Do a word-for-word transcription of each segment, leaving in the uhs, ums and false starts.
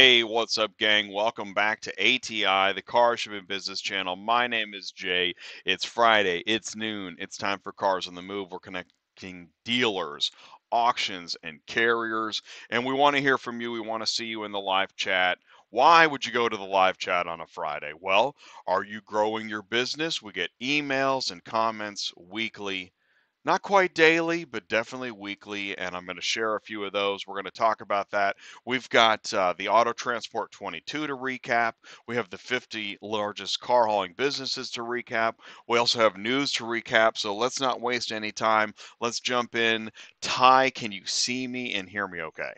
Hey, what's up, gang? Welcome back to A T I, the Car Shipping Business Channel. My name is Jay. It's Friday, it's noon, it's time for Cars on the Move. We're connecting dealers, auctions, and carriers, and we want to hear from you. We want to see you in the live chat. Why would you go to the live chat on a Friday? Well, are you growing your business? We get emails and comments weekly. Not quite daily, but definitely weekly, and I'm going to share a few of those. We're going to talk about that. We've got uh, the Auto Transport twenty-two to recap. We have the fifty largest car hauling businesses to recap. We also have news to recap, so let's not waste any time. Let's jump in. Ty, can you see me and hear me okay?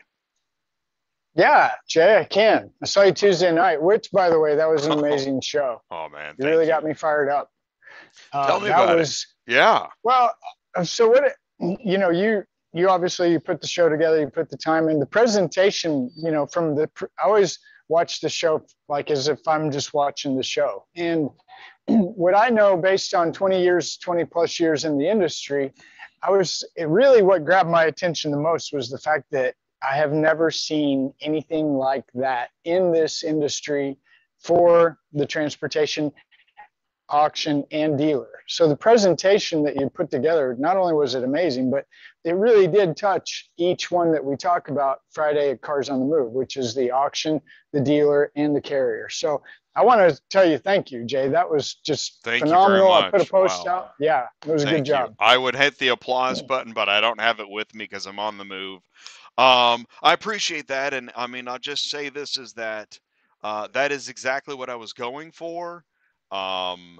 Yeah, Jay, I can. I saw you Tuesday night, which, by the way, that was an amazing show. Oh, man. You really you. got me fired up. Uh, Tell me that about was, it. Yeah. Well, so what, it, you know, you, you obviously you put the show together, you put the time in the presentation, you know, from the, I always watch the show like as if I'm just watching the show. And what I know based on twenty years, twenty plus years in the industry, I was, it really what grabbed my attention the most was the fact that I have never seen anything like that in this industry for the transportation auction and dealer. So the presentation that you put together, not only was it amazing, but it really did touch each one that we talk about Friday at Cars on the Move, which is the auction, the dealer, and the carrier. So I want to tell you, thank you, Jay. That was just Thank phenomenal. you very I put a much. post Wow. out. Yeah, it was a Thank good job. you. I would hit the applause button, but I don't have it with me because I'm on the move. Um, I appreciate that, and I mean, I'll just say this is that uh, that is exactly what I was going for, um,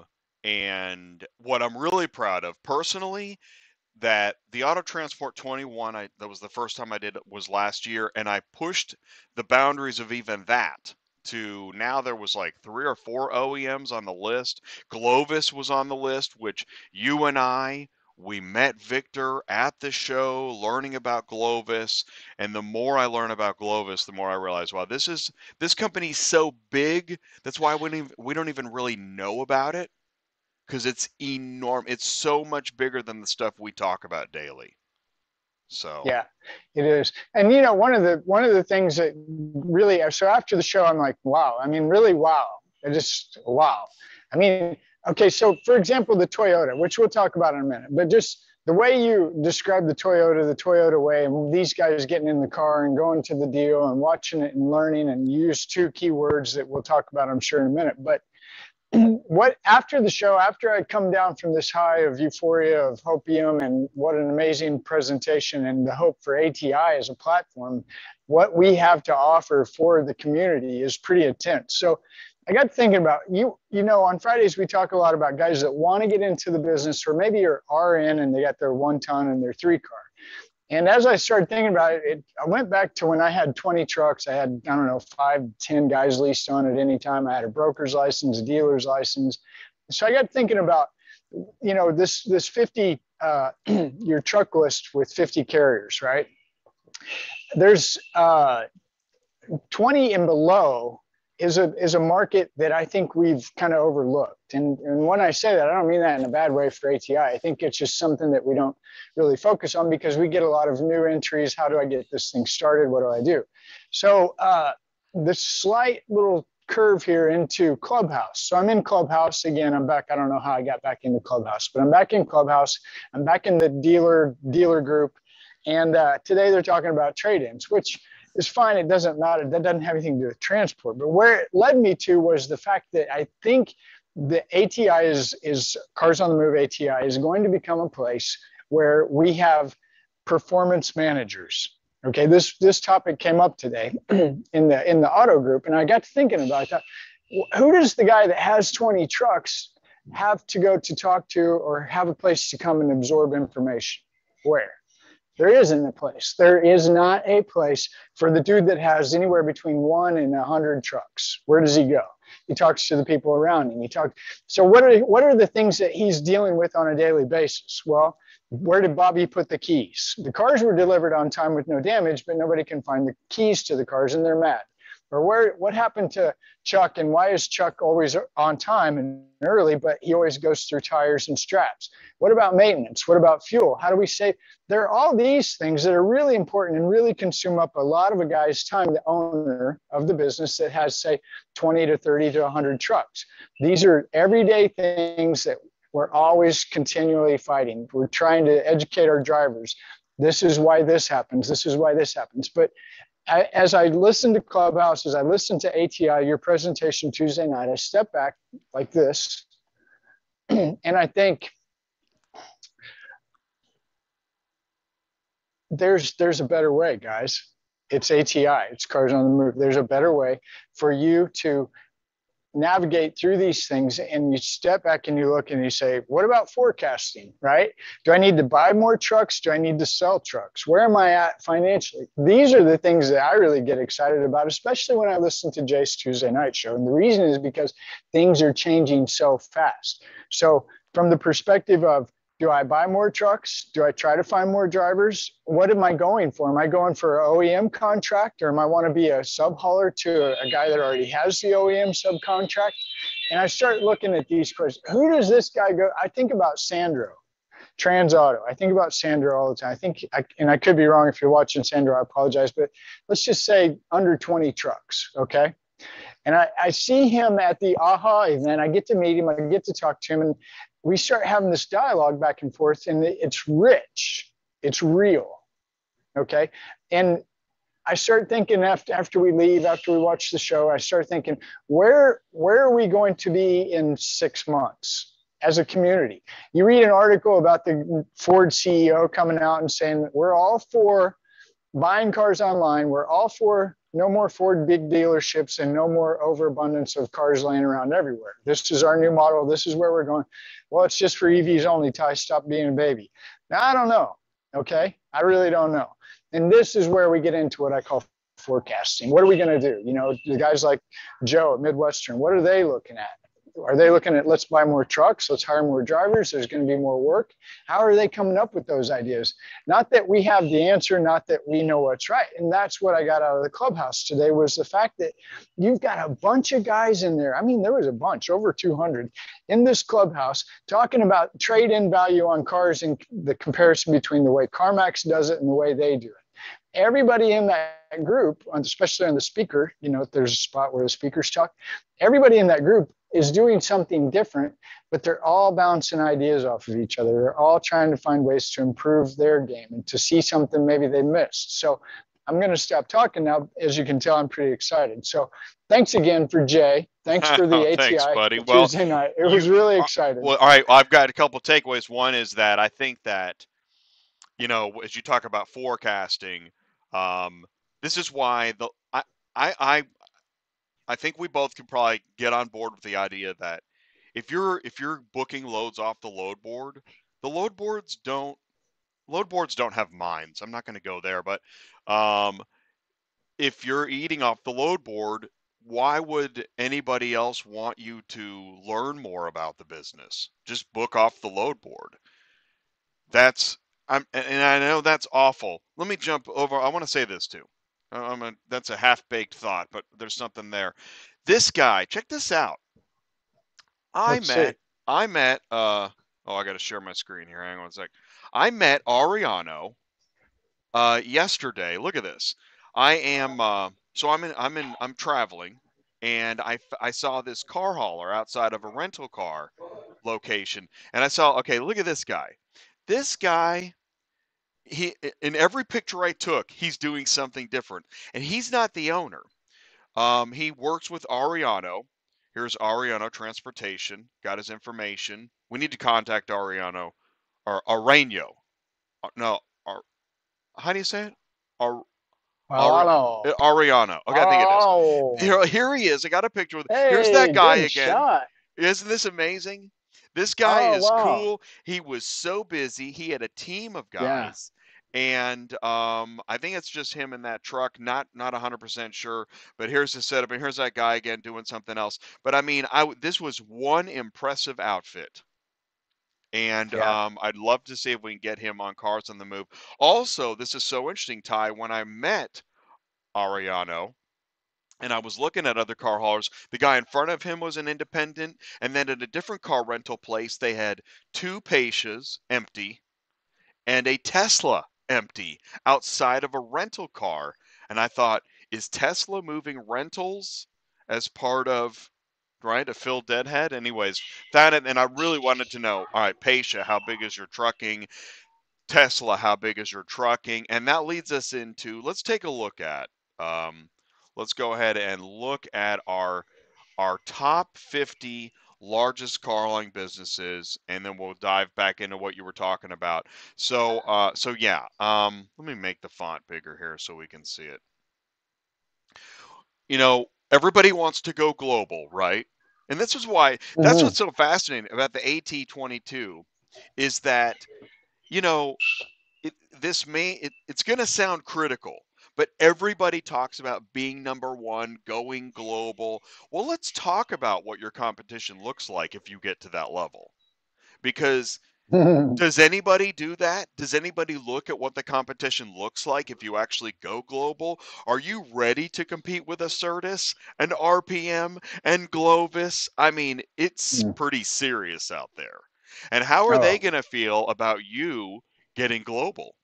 and what I'm really proud of personally. That the Auto Transport twenty-one, I, that was the first time I did it, was last year, and I pushed the boundaries of even that to now there was like three or four O E Ms on the list. Glovis was on the list, which you and I we met Victor at the show learning about Glovis, and the more I learn about Glovis, the more I realize, wow, this is this company's so big. That's why we don't even, we don't even really know about it because it's enormous. It's so much bigger than the stuff we talk about daily. So Yeah, it is. And you know, one of the one of the things that really so after the show, I'm like, wow. I mean, really, wow. I just wow. I mean, okay, so for example, the Toyota, which we'll talk about in a minute, but just the way you describe the Toyota, the Toyota way, and these guys getting in the car and going to the deal and watching it and learning and use two keywords that we'll talk about, I'm sure, in a minute. But what after the show, after I come down from this high of euphoria of Hopium and what an amazing presentation and the hope for A T I as a platform, what we have to offer for the community is pretty intense. So I got thinking about you, you know, on Fridays, we talk a lot about guys that want to get into the business or maybe are, are in and they got their one ton and their three car. And as I started thinking about it, it, I went back to when I had twenty trucks. I had, I don't know, five, ten guys leased on at any time. I had a broker's license, a dealer's license. So I got thinking about, you know, this, this fifty, uh, your truck list with fifty carriers, right? There's uh, twenty and below is a is a market that I think we've kind of overlooked. And, and when I say that, I don't mean that in a bad way for A T I. I think it's just something that we don't really focus on because we get a lot of new entries. How do I get this thing started? What do I do? So uh, the slight little curve here into Clubhouse. So I'm in Clubhouse again. I'm back. I don't know how I got back into Clubhouse, but I'm back in Clubhouse. I'm back in the dealer dealer group. And uh, today they're talking about trade-ins, which is fine. It doesn't matter. That doesn't have anything to do with transport. But where it led me to was the fact that I think the A T I is, is Cars on the Move A T I is going to become a place where we have performance managers. Okay, this this topic came up today in the in the auto group, and I got to thinking about that. Who does the guy that has twenty trucks have to go to talk to or have a place to come and absorb information? Where? There isn't a place. There is not a place for the dude that has anywhere between one and a hundred trucks. Where does he go? He talks to the people around him. He talks. So what are what are the things that he's dealing with on a daily basis? Well, where did Bobby put the keys? The cars were delivered on time with no damage, but nobody can find the keys to the cars, and they're mad. Or where, what happened to Chuck, and why is Chuck always on time and early, but he always goes through tires and straps? What about maintenance? What about fuel? How do we save? There are all these things that are really important and really consume up a lot of a guy's time, the owner of the business that has, say, twenty to thirty to one hundred trucks. These are everyday things that we're always continually fighting. We're trying to educate our drivers. This is why this happens. This is why this happens. But I, as I listen to Clubhouse, as I listen to A T I, your presentation Tuesday night, I step back like this, and I think there's there's a better way, guys. It's A T I. It's Cars on the Move. There's a better way for you to navigate through these things, and you step back and you look and you say, what about forecasting, right? Do I need to buy more trucks? Do I need to sell trucks? Where am I at financially? These are the things that I really get excited about, especially when I listen to Jay's Tuesday night show. And the reason is because things are changing so fast. So from the perspective of, do I buy more trucks? Do I try to find more drivers? What am I going for? Am I going for an O E M contract, or am I want to be a sub hauler to a, a guy that already has the O E M subcontract? And I start looking at these questions. Who does this guy go? I think about Sandro, Trans Auto. I think about Sandro all the time. I think, I, and I could be wrong if you're watching Sandro, I apologize, but let's just say under twenty trucks, okay? And I, I see him at the A H A event. I get to meet him. I get to talk to him. And we start having this dialogue back and forth, and it's rich. It's real. Okay. And I start thinking after, after we leave, after we watch the show, I start thinking, where, where are we going to be in six months as a community? You read an article about the Ford C E O coming out and saying that we're all for buying cars online. We're all for no more Ford big dealerships and no more overabundance of cars laying around everywhere. This is our new model. This is where we're going. Well, it's just for E Vs only. Ty, stop being a baby. Now, I don't know. Okay. I really don't know. And this is where we get into what I call forecasting. What are we going to do? You know, the guys like Joe at Midwestern, what are they looking at? Are they looking at, let's buy more trucks, let's hire more drivers, there's going to be more work? How are they coming up with those ideas? Not that we have the answer, not that we know what's right. And that's what I got out of the Clubhouse today, was the fact that you've got a bunch of guys in there. I mean, there was a bunch, over two hundred in this Clubhouse, talking about trade-in value on cars and the comparison between the way CarMax does it and the way they do it. Everybody in that group, especially on the speaker, you know, there's a spot where the speakers talk, everybody in that group is doing something different, but they're all bouncing ideas off of each other. They're all trying to find ways to improve their game and to see something maybe they missed. So I'm going to stop talking now. As you can tell, I'm pretty excited. So thanks again for Jay. Thanks for the Oh, A T I thanks, buddy. Well, Tuesday night. It was really exciting. Well, all right. I've got a couple of takeaways. One is that I think that, you know, as you talk about forecasting, um, this is why the I, I I I think we both can probably get on board with the idea that if you're if you're booking loads off the load board, the load boards don't load boards don't have minds. I'm not going to go there, but um, if you're eating off the load board, why would anybody else want you to learn more about the business? Just book off the load board. That's I'm and I know that's awful. Let me jump over. I want to say this too. I'm a, that's a half-baked thought, but there's something there. This guy, check this out. I Let's met see. I met uh oh, I got to share my screen here. Hang on a sec. I met Ariano uh yesterday. Look at this. I am uh so I'm in I'm in I'm traveling, and I I saw this car hauler outside of a rental car location, and I saw, okay, look at this guy. This guy, he in every picture I took, he's doing something different, and he's not the owner. Um, he works with Ariano. Here's Ariano Transportation. Got his information. We need to contact Ariano or Arano. Uh, No, Ar, how do you say it? Ar, Well, I Ari, know. uh, Ariano. Okay, I think it is. Oh, Here, here he is. I got a picture with. Here's that hey, guy good again. shot. Isn't this amazing? This guy Oh, is wow. cool. He was so busy. He had a team of Yeah. guys, and um, I think it's just him in that truck. Not not one hundred percent sure, but here's the setup, and here's that guy again doing something else. But I mean, I w- this was one impressive outfit, and Yeah. um, I'd love to see if we can get him on Cars on the Move. Also, this is so interesting, Ty. When I met Ariano, And I was looking at other car haulers. The guy in front of him was an independent, and then at a different car rental place, they had two Pashas empty and a Tesla empty outside of a rental car. And I thought, is Tesla moving rentals as part of, right, a Phil Deadhead? Anyways, that, and I really wanted to know, all right, Pasha, how big is your trucking? Tesla, how big is your trucking? And that leads us into, let's take a look at, um, let's go ahead and look at our our top fifty largest car hauling businesses, and then we'll dive back into what you were talking about. So, uh, so yeah, um, let me make the font bigger here so we can see it. You know, everybody wants to go global, right? And this is why, that's Mm-hmm. what's so fascinating about the A T twenty-two is that, you know, it, this may, it, it's going to sound critical, but everybody talks about being number one, going global. Well, let's talk about what your competition looks like if you get to that level. Because does anybody do that? Does anybody look at what the competition looks like if you actually go global? Are you ready to compete with a Certus, an R P M, and Glovis? I mean, it's pretty serious out there. And how are they Oh. going to feel about you getting global?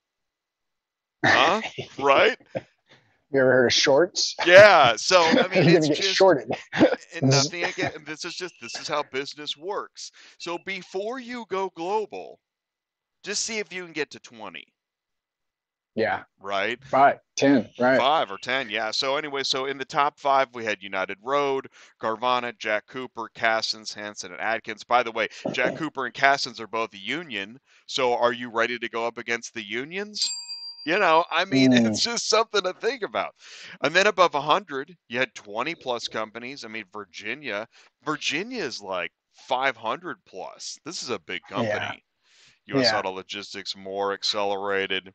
Huh? Right? You ever heard of shorts? Yeah. So, I mean, You're it's gonna get just, shorted. and nothing again. This is just, this is how business works. So before you go global, just see if you can get to twenty. Yeah. Right? Five, ten, right. Five or ten, yeah. So anyway, so in the top five, we had United Road, Carvana, Jack Cooper, Cassens, Hanson, and Adkins. By the way, Jack Cooper and Cassens are both union. So are you ready to go up against the unions? You know, I mean, Mm. it's just something to think about. And then above one hundred, you had twenty plus companies. I mean, Virginia, Virginia is like five hundred plus. This is a big company. Yeah. U S Yeah. Auto Logistics, more accelerated.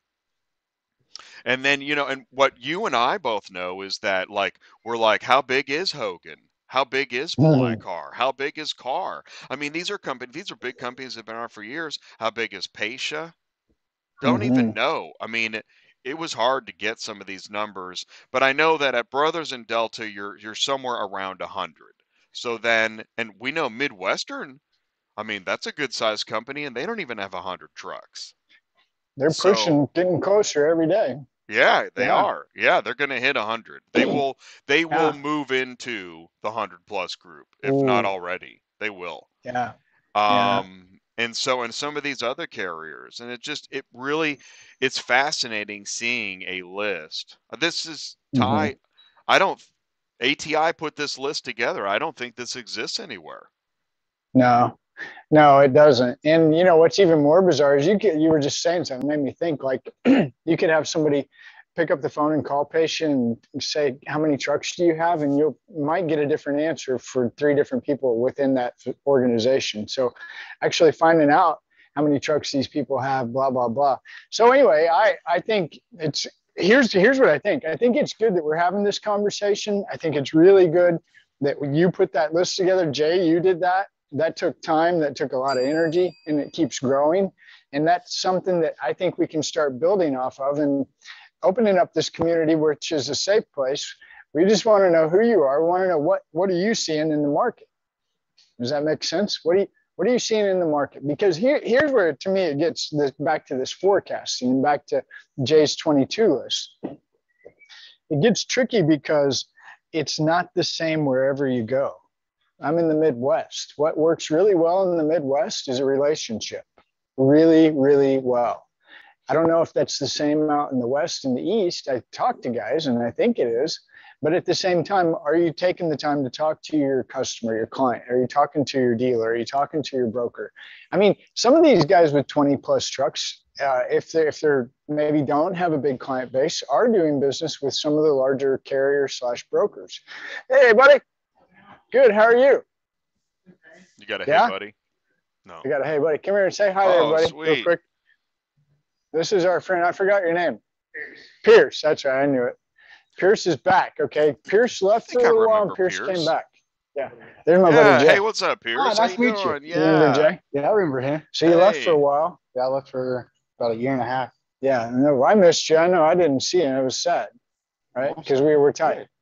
And then, you know, and what you and I both know is that, like, we're like, how big is Hogan? How big is Black Car? How big is Car? I mean, these are companies, these are big companies that have been around for years. How big is Pasha? Don't Mm-hmm. even know. I mean, it, it was hard to get some of these numbers, but I know that at Brothers and Delta, you're you're somewhere around a hundred. So then, and we know Midwestern, I mean, that's a good sized company, and they don't even have a hundred trucks. They're So pushing, getting closer every day. yeah, they Yeah. are. Yeah, they're going to hit one hundred. They will they will Yeah. move into the one hundred plus group if not Ooh. already. They will. Yeah. Yeah. Um and so in some of these other carriers, and it just it really it's fascinating seeing a list. This is Mm-hmm. Ty, I don't A T I put this list together. I don't think this exists anywhere. No, no, it doesn't. And you know what's even more bizarre is you could, you were just saying something made me think like you could have somebody pick up the phone and call patient and say how many trucks do you have, and you might get a different answer for three different people within that organization. So actually finding out how many trucks these people have, blah blah blah. So anyway, I I think it's here's here's what I think. I think it's good that we're having this conversation. I think it's really good that you put that list together. Jay, you did that. That took time, that took a lot of energy, and it keeps growing. And that's something that I think we can start building off of and opening up this community, which is a safe place. We just want to know who you are. We want to know what, what are you seeing in the market? Does that make sense? What do you, what are you seeing in the market? Because here, here's where, to me, it gets this, back to this forecasting and back to Jay's twenty-two list. It gets tricky because it's not the same wherever you go. I'm in the Midwest. What works really well in the Midwest is a relationship. Really, really well. I don't know if that's the same out in the West and the East. I talk to guys and I think it is. But at the same time, are you taking the time to talk to your customer, your client? Are you talking to your dealer? Are you talking to your broker? I mean, some of these guys with twenty plus trucks, uh, if they if they're maybe don't have a big client base, are doing business with some of the larger carriers slash brokers. Hey, buddy. Good. How are you? You got a yeah? hey buddy? No. You got a hey buddy. Come here and say hi oh, there, buddy. Sweet. Real quick. This is our friend. I forgot your name. Pierce. Pierce. That's right. I knew it. Pierce is back. Okay. Pierce left for a little while and Pierce, Pierce came back. Yeah. There's my yeah. buddy Jay. Hey, what's up, Pierce? Oh, nice to meet you. you. Yeah. You remember Jay? Yeah, I remember him. So you hey. left for a while. Yeah, I left for about a year and a half. Yeah. No, I missed you. I know I didn't see you. It was sad. Right? Because we were tight.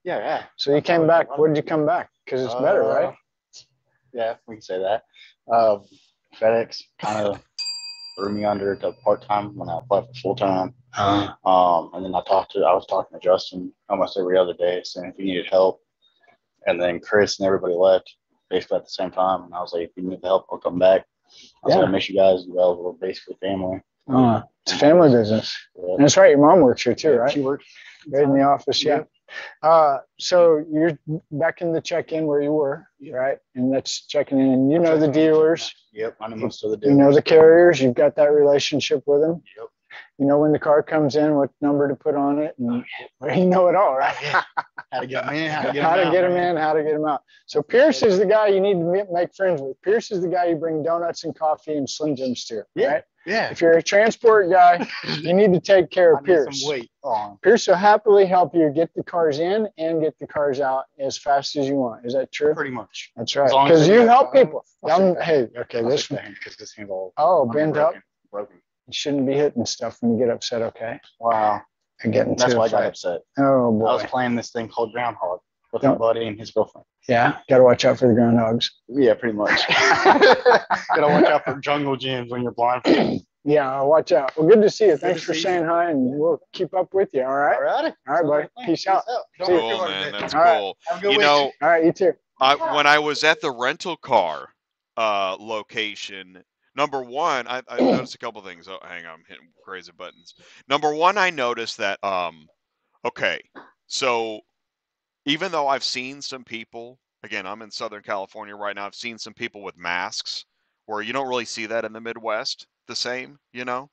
Yeah, yeah. So you came back. What did you come back? Because it's better, right? Uh, Yeah, we can say that. Uh, FedEx kind of threw me under to part time when I applied for full time. Uh, Um, and then I talked to, I was talking to Justin almost every other day, saying if you needed help. And then Chris and everybody left basically at the same time. And I was like, if you need the help, I'll come back. I was Yeah. like, I miss you guys. Well, we're basically family. uh, it's a family business. Yeah. And that's right. Your mom works here too, right? She works Right in the office, yeah. Yeah. Uh, so you're back in the check-in where you were, right? And that's checking in. And you know the dealers, Yep, I know most of the you dealers. know the carriers. You've got that relationship with them. Yep. You know when the car comes in, what number to put on it, and you know it all, right? How to get them in, how to get how them to out, get them man. in, how to get them out. So Pierce is the guy you need to ma- make friends with. Pierce is the guy you bring donuts and coffee and Slim Jims to, Yeah. right? Yeah. If you're a transport guy, you need to take care I of need Pierce. some weight on. Pierce will happily help you get the cars in and get the cars out as fast as you want. Is that true? Pretty much. That's right. As long as Because they you got help time, people. I'll Um, shake that hey, hand. okay, I'll this shake that hand because this hand's all oh, I'm bent up. broken. Broken. You shouldn't be hitting stuff when you get upset, okay? Wow. And getting That's to why a I got fight. upset. Oh I was boy. playing this thing called Groundhog with Don't- my buddy and his girlfriend. Yeah, got to watch out for the groundhogs. Yeah, pretty much. Gotta watch out for jungle gyms when you're blindfolded. Yeah, watch out. Well, good to see you. Good Thanks to for see saying you. hi, and we'll keep up with you. All right. All right. All right, buddy. Peace out. Don't See you. work too Cool, hard man. today. That's All right. cool. Have a good You week. know, All right, you too. I when I was at the rental car uh, location, number one, I, I noticed a couple things. Oh, hang on, I'm hitting crazy buttons. Number one, I noticed that um, okay, so even though I've seen some people, again, I'm in Southern California right now, I've seen some people with masks where you don't really see that in the Midwest the same, you know?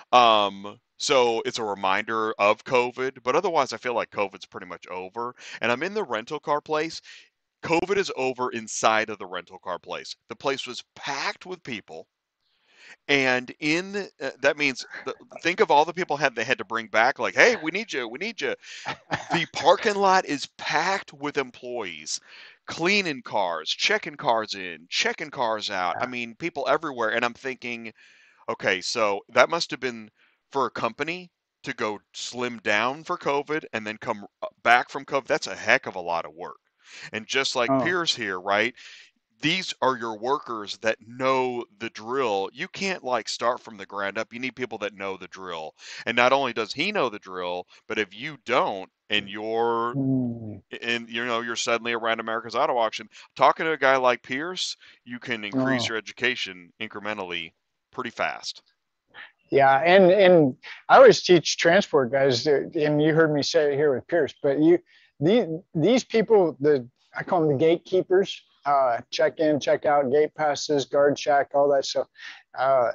Um, so it's a reminder of COVID, but otherwise I feel like COVID's pretty much over. And I'm in the rental car place. COVID is over inside of the rental car place. The place was packed with people. And in uh, that means the, think of all the people had they had to bring back like, hey, we need you, we need you. The parking lot is packed with employees, cleaning cars, checking cars in, checking cars out. I mean, people everywhere. And I'm thinking, okay, so that must have been for a company to go slim down for COVID and then come uh, back from COVID. That's a heck of a lot of work. And just like Oh. Pierce here, right? These are your workers that know the drill. You can't like start from the ground up. You need people that know the drill. And not only does he know the drill, but if you don't and you're Mm. and you know you're suddenly around America's Auto Auction, talking to a guy like Pierce, you can increase Oh. your education incrementally pretty fast. Yeah, and and I always teach transport guys, that- and you heard me say it here with Pierce, but you these these people, the I call them the gatekeepers, uh, check in, check out, gate passes, guard check, all that stuff. Uh,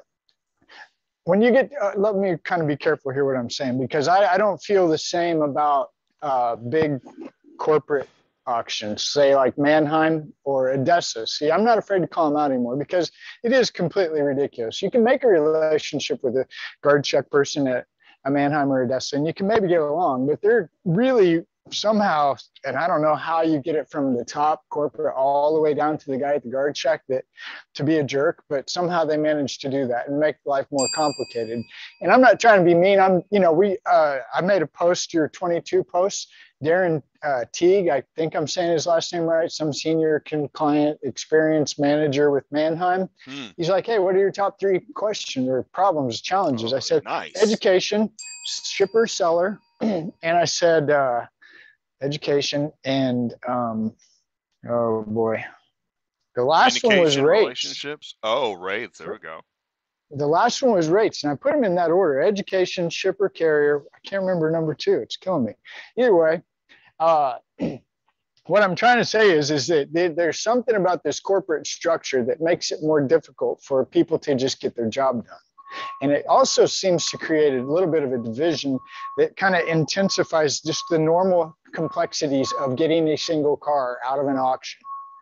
when you get, uh, let me kind of be careful here what I'm saying, because I, I don't feel the same about uh, big corporate auctions, say like Mannheim or Odessa. See, I'm not afraid to call them out anymore because it is completely ridiculous. You can make a relationship with a guard check person at a Mannheim or Odessa, and you can maybe get along, but they're really somehow, and I don't know how you get it from the top corporate all the way down to the guy at the guard check that to be a jerk, but somehow they manage to do that and make life more complicated. And I'm not trying to be mean. I'm, you know, we, uh, I made a post, your twenty-two posts, Darren uh, Teague, I think I'm saying his last name right, some senior client experience manager with Mannheim. Hmm. He's like, hey, what are your top three questions or problems, challenges? Oh, I said, nice. education, shipper, seller. And I said, uh, education and, um, oh boy, the last one was Communication, rates. relationships. Oh, rates. There we go. The last one was rates, and I put them in that order: education, shipper, carrier. I can't remember number two. It's killing me. Either way, uh, what I'm trying to say is, is that there- there's something about this corporate structure that makes it more difficult for people to just get their job done. And it also seems to create a little bit of a division that kind of intensifies just the normal complexities of getting a single car out of an auction.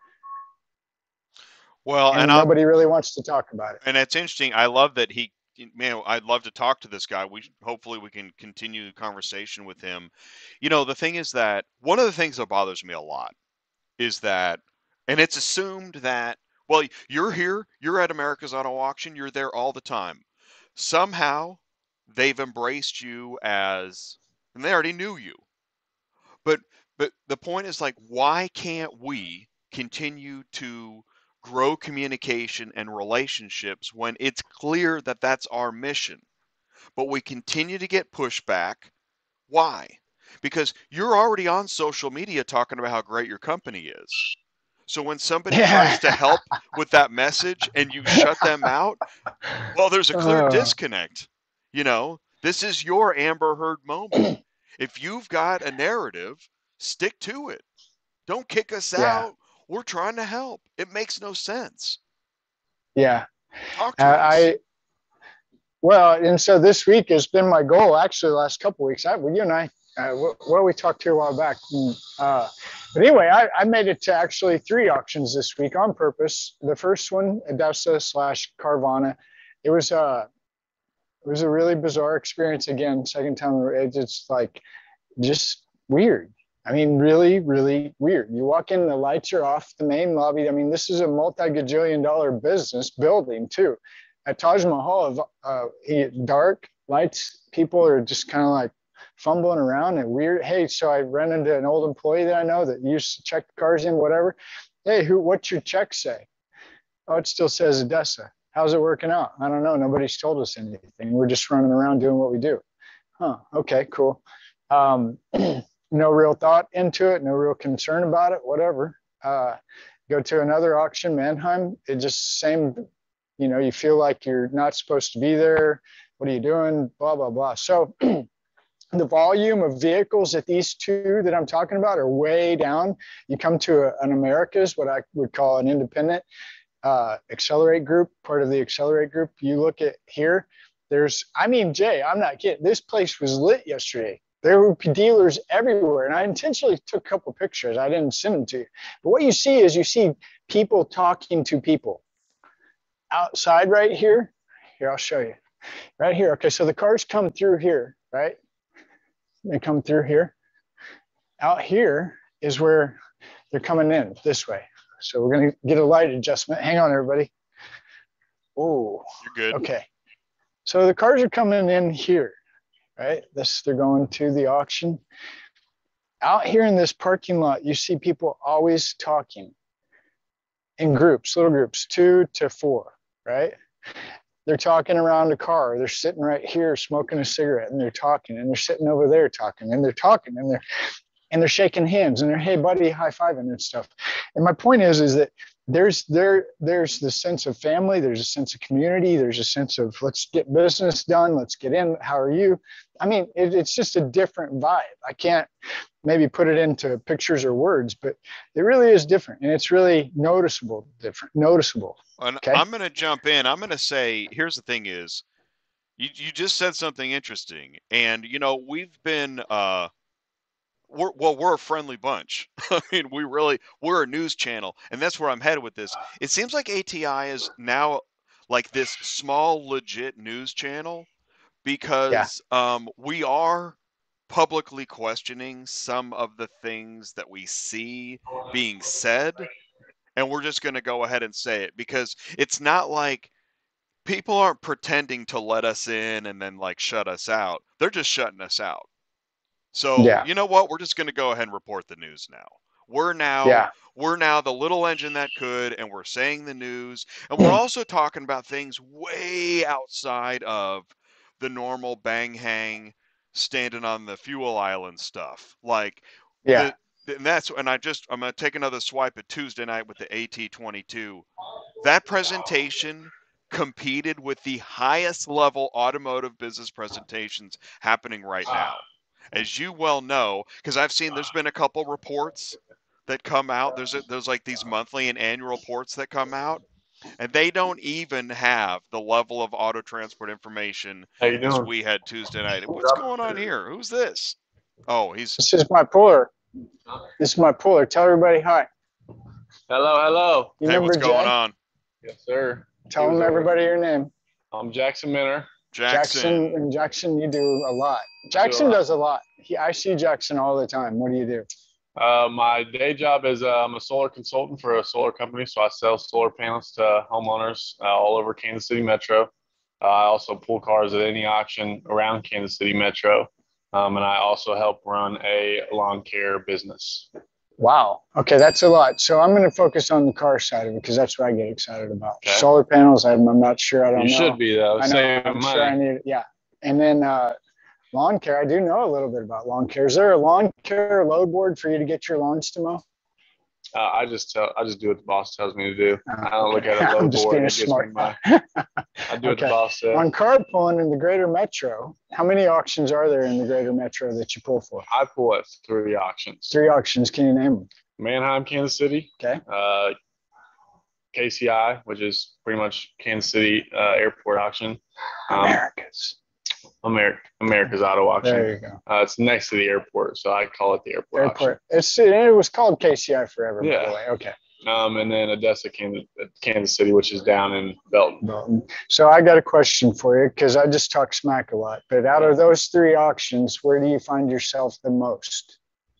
Well, And and I nobody really wants to talk about it. and it's interesting. I love that he, man, I'd love to talk to this guy. We hopefully we can continue the conversation with him. You know, the thing is that one of the things that bothers me a lot is that, and it's assumed that, well, you're here, you're at America's Auto Auction, you're there all the time. Somehow they've embraced you as, and they already knew you. But But the point is like, why can't we continue to grow communication and relationships when it's clear that that's our mission? But we continue to get pushback. Why? Because you're already on social media talking about how great your company is. So when somebody Yeah. tries to help with that message and you shut them out, well, there's a clear Uh, disconnect. You know, this is your Amber Heard moment. If you've got a narrative, stick to it. Don't kick us yeah. out. We're trying to help. It makes no sense. Yeah. Talk Uh, to us. I, well, and so this week has been my goal, actually, the last couple of weeks. I, well, you and I, uh, what, what we talked to a while back. Uh, but anyway, I, I made it to actually three auctions this week on purpose. The first one, ADESA slash Carvana. It was, uh, it was a really bizarre experience again, second time. It's just like, just weird. I mean, really, really weird. You walk in, the lights are off, the main lobby. I mean, this is a multi-gajillion dollar business building too. At Taj Mahal, uh, dark lights, people are just kind of like fumbling around and weird. Hey, so I ran into an old employee that I know that used to check the cars in, whatever. Hey, who? What's your check say? Oh, it still says ADESA. How's it working out? I don't know. Nobody's told us anything. We're just running around doing what we do. Huh. Okay, cool. Um, no real thought into it, no real concern about it, whatever. Uh, go to another auction, Mannheim. It just same, you know, you feel like you're not supposed to be there. What are you doing? Blah, blah, blah. So the volume of vehicles at these two that I'm talking about are way down. You come to a, an Americas, what I would call an independent uh, Accelerate group, part of the Accelerate group. You look at here, there's, I mean, Jay, I'm not kidding. This place was lit yesterday. There were dealers everywhere. And I intentionally took a couple of pictures. I didn't send them to you. But what you see is you see people talking to people. Outside right here, here, I'll show you. Right here. Okay, so the cars come through here, right? They come through here. Out here is where they're coming in this way. So we're going to get a light adjustment. Hang on, everybody. Oh, You're good. Okay. So the cars are coming in here, right? This, they're going to the auction. Out here in this parking lot, you see people always talking in groups, little groups, two to four, right? They're talking around a car. They're sitting right here smoking a cigarette, and they're talking, and they're sitting over there talking, and they're talking, and they're and they're shaking hands, and they're, hey buddy, high fiving and stuff. And my point is, is that there's there there's the sense of family, there's a sense of community, there's a sense of let's get business done, let's get in. How are you? I mean, it, it's just a different vibe. I can't maybe put it into pictures or words, but it really is different, and it's really noticeable, different, noticeable. And Okay. I'm going to jump in. I'm going to say, here's the thing is, you, you just said something interesting. And, you know, we've been, uh, we're, well, we're a friendly bunch. I mean, we really, we're a news channel. And that's where I'm headed with this. It seems like A T I is now like this small, legit news channel because yeah. um, we are publicly questioning some of the things that we see being said. And we're just going to go ahead and say it because it's not like people aren't pretending to let us in and then like shut us out. They're just shutting us out. So yeah. You know what? We're just going to go ahead and report the news now. We're now yeah. we're now the little engine that could, and we're saying the news. And we're also talking about things way outside of the normal bang hang standing on the fuel island stuff. Like yeah. the And that's, and I just, I'm going to take another swipe at Tuesday night with the A T twenty-two. That presentation competed with the highest level automotive business presentations happening right now. As you well know, because I've seen there's been a couple reports that come out. There's, a, there's like these monthly and annual reports that come out, and they don't even have the level of auto transport information as we had Tuesday night. What's going on here? Who's this? Oh, he's. This is my puller. This is my puller. Tell everybody hi. Hello, hello. You hey, what's Jay? going on? Yes, sir. Tell them everybody your name. I'm Jackson Minner. Jackson. Jackson and Jackson, you do a lot. Jackson do a lot. does a lot. He, I see Jackson all the time. What do you do? Uh, my day job is uh, I'm a solar consultant for a solar company, so I sell solar panels to homeowners uh, all over Kansas City Metro. Uh, I also pull cars at any auction around Kansas City Metro. Um, and I also help run a lawn care business. Wow. Okay, that's a lot. So I'm going to focus on the car side of it because that's what I get excited about. Okay. Solar panels, I'm, I'm not sure. I don't You know. should be though. I know. Saving I'm money. sure I need it. Yeah. And then uh, lawn care, I do know a little bit about lawn care. Is there a lawn care load board for you to get your lawns to mow? Uh, I just tell, I just do what the boss tells me to do. Oh, I don't okay. look at a I'm load just board. being It a gives me smart my. guy. I do what Okay. the boss says. On carpooling in the greater metro, how many auctions are there in the greater metro that you pull for? I pull at three auctions. Three auctions. Can you name them? Manheim, Kansas City. Okay. Uh, K C I, which is pretty much Kansas City uh, airport auction. Um, America's. America, America's Auto Auction. There you go. Uh, it's next to the airport, so I call it the airport, Airport. It's it was called K C I forever. By Yeah. the way. Okay. auction. Um, and then Odessa, Kansas, Kansas City, which is down in Belton. Belton. So I got a question for you because I just talk smack a lot. But out of those three auctions, where do you find yourself the most?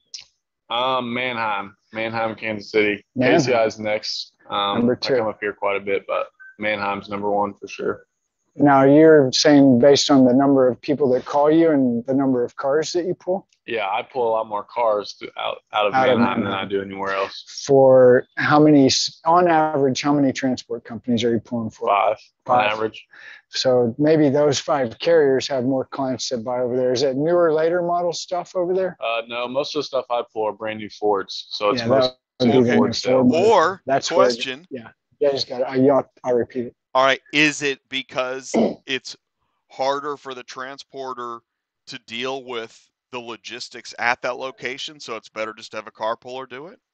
Um, Manheim, Manheim, Kansas City. Manheim. K C I is next. Um, Number two. I come up here quite a bit, but Manheim's number one for sure. Now you're saying based on the number of people that call you and the number of cars that you pull Yeah, I pull a lot more cars to, out out of Out of Manheim than Manheim. I do anywhere else. for how many, on average, how many transport companies are you pulling for? Five, on Five. average. So maybe those five carriers have more clients that buy over there. Is it newer, later model stuff over there? Uh, no, most of the stuff I pull are brand new Fords, so it's Yeah, mostly that would be the Ford new sales. Ford. Or That's the where- question, Yeah, I just got. I I'll, I'll repeat it. all right, is it because it's harder for the transporter to deal with the logistics at that location, so it's better just to have a car puller do it?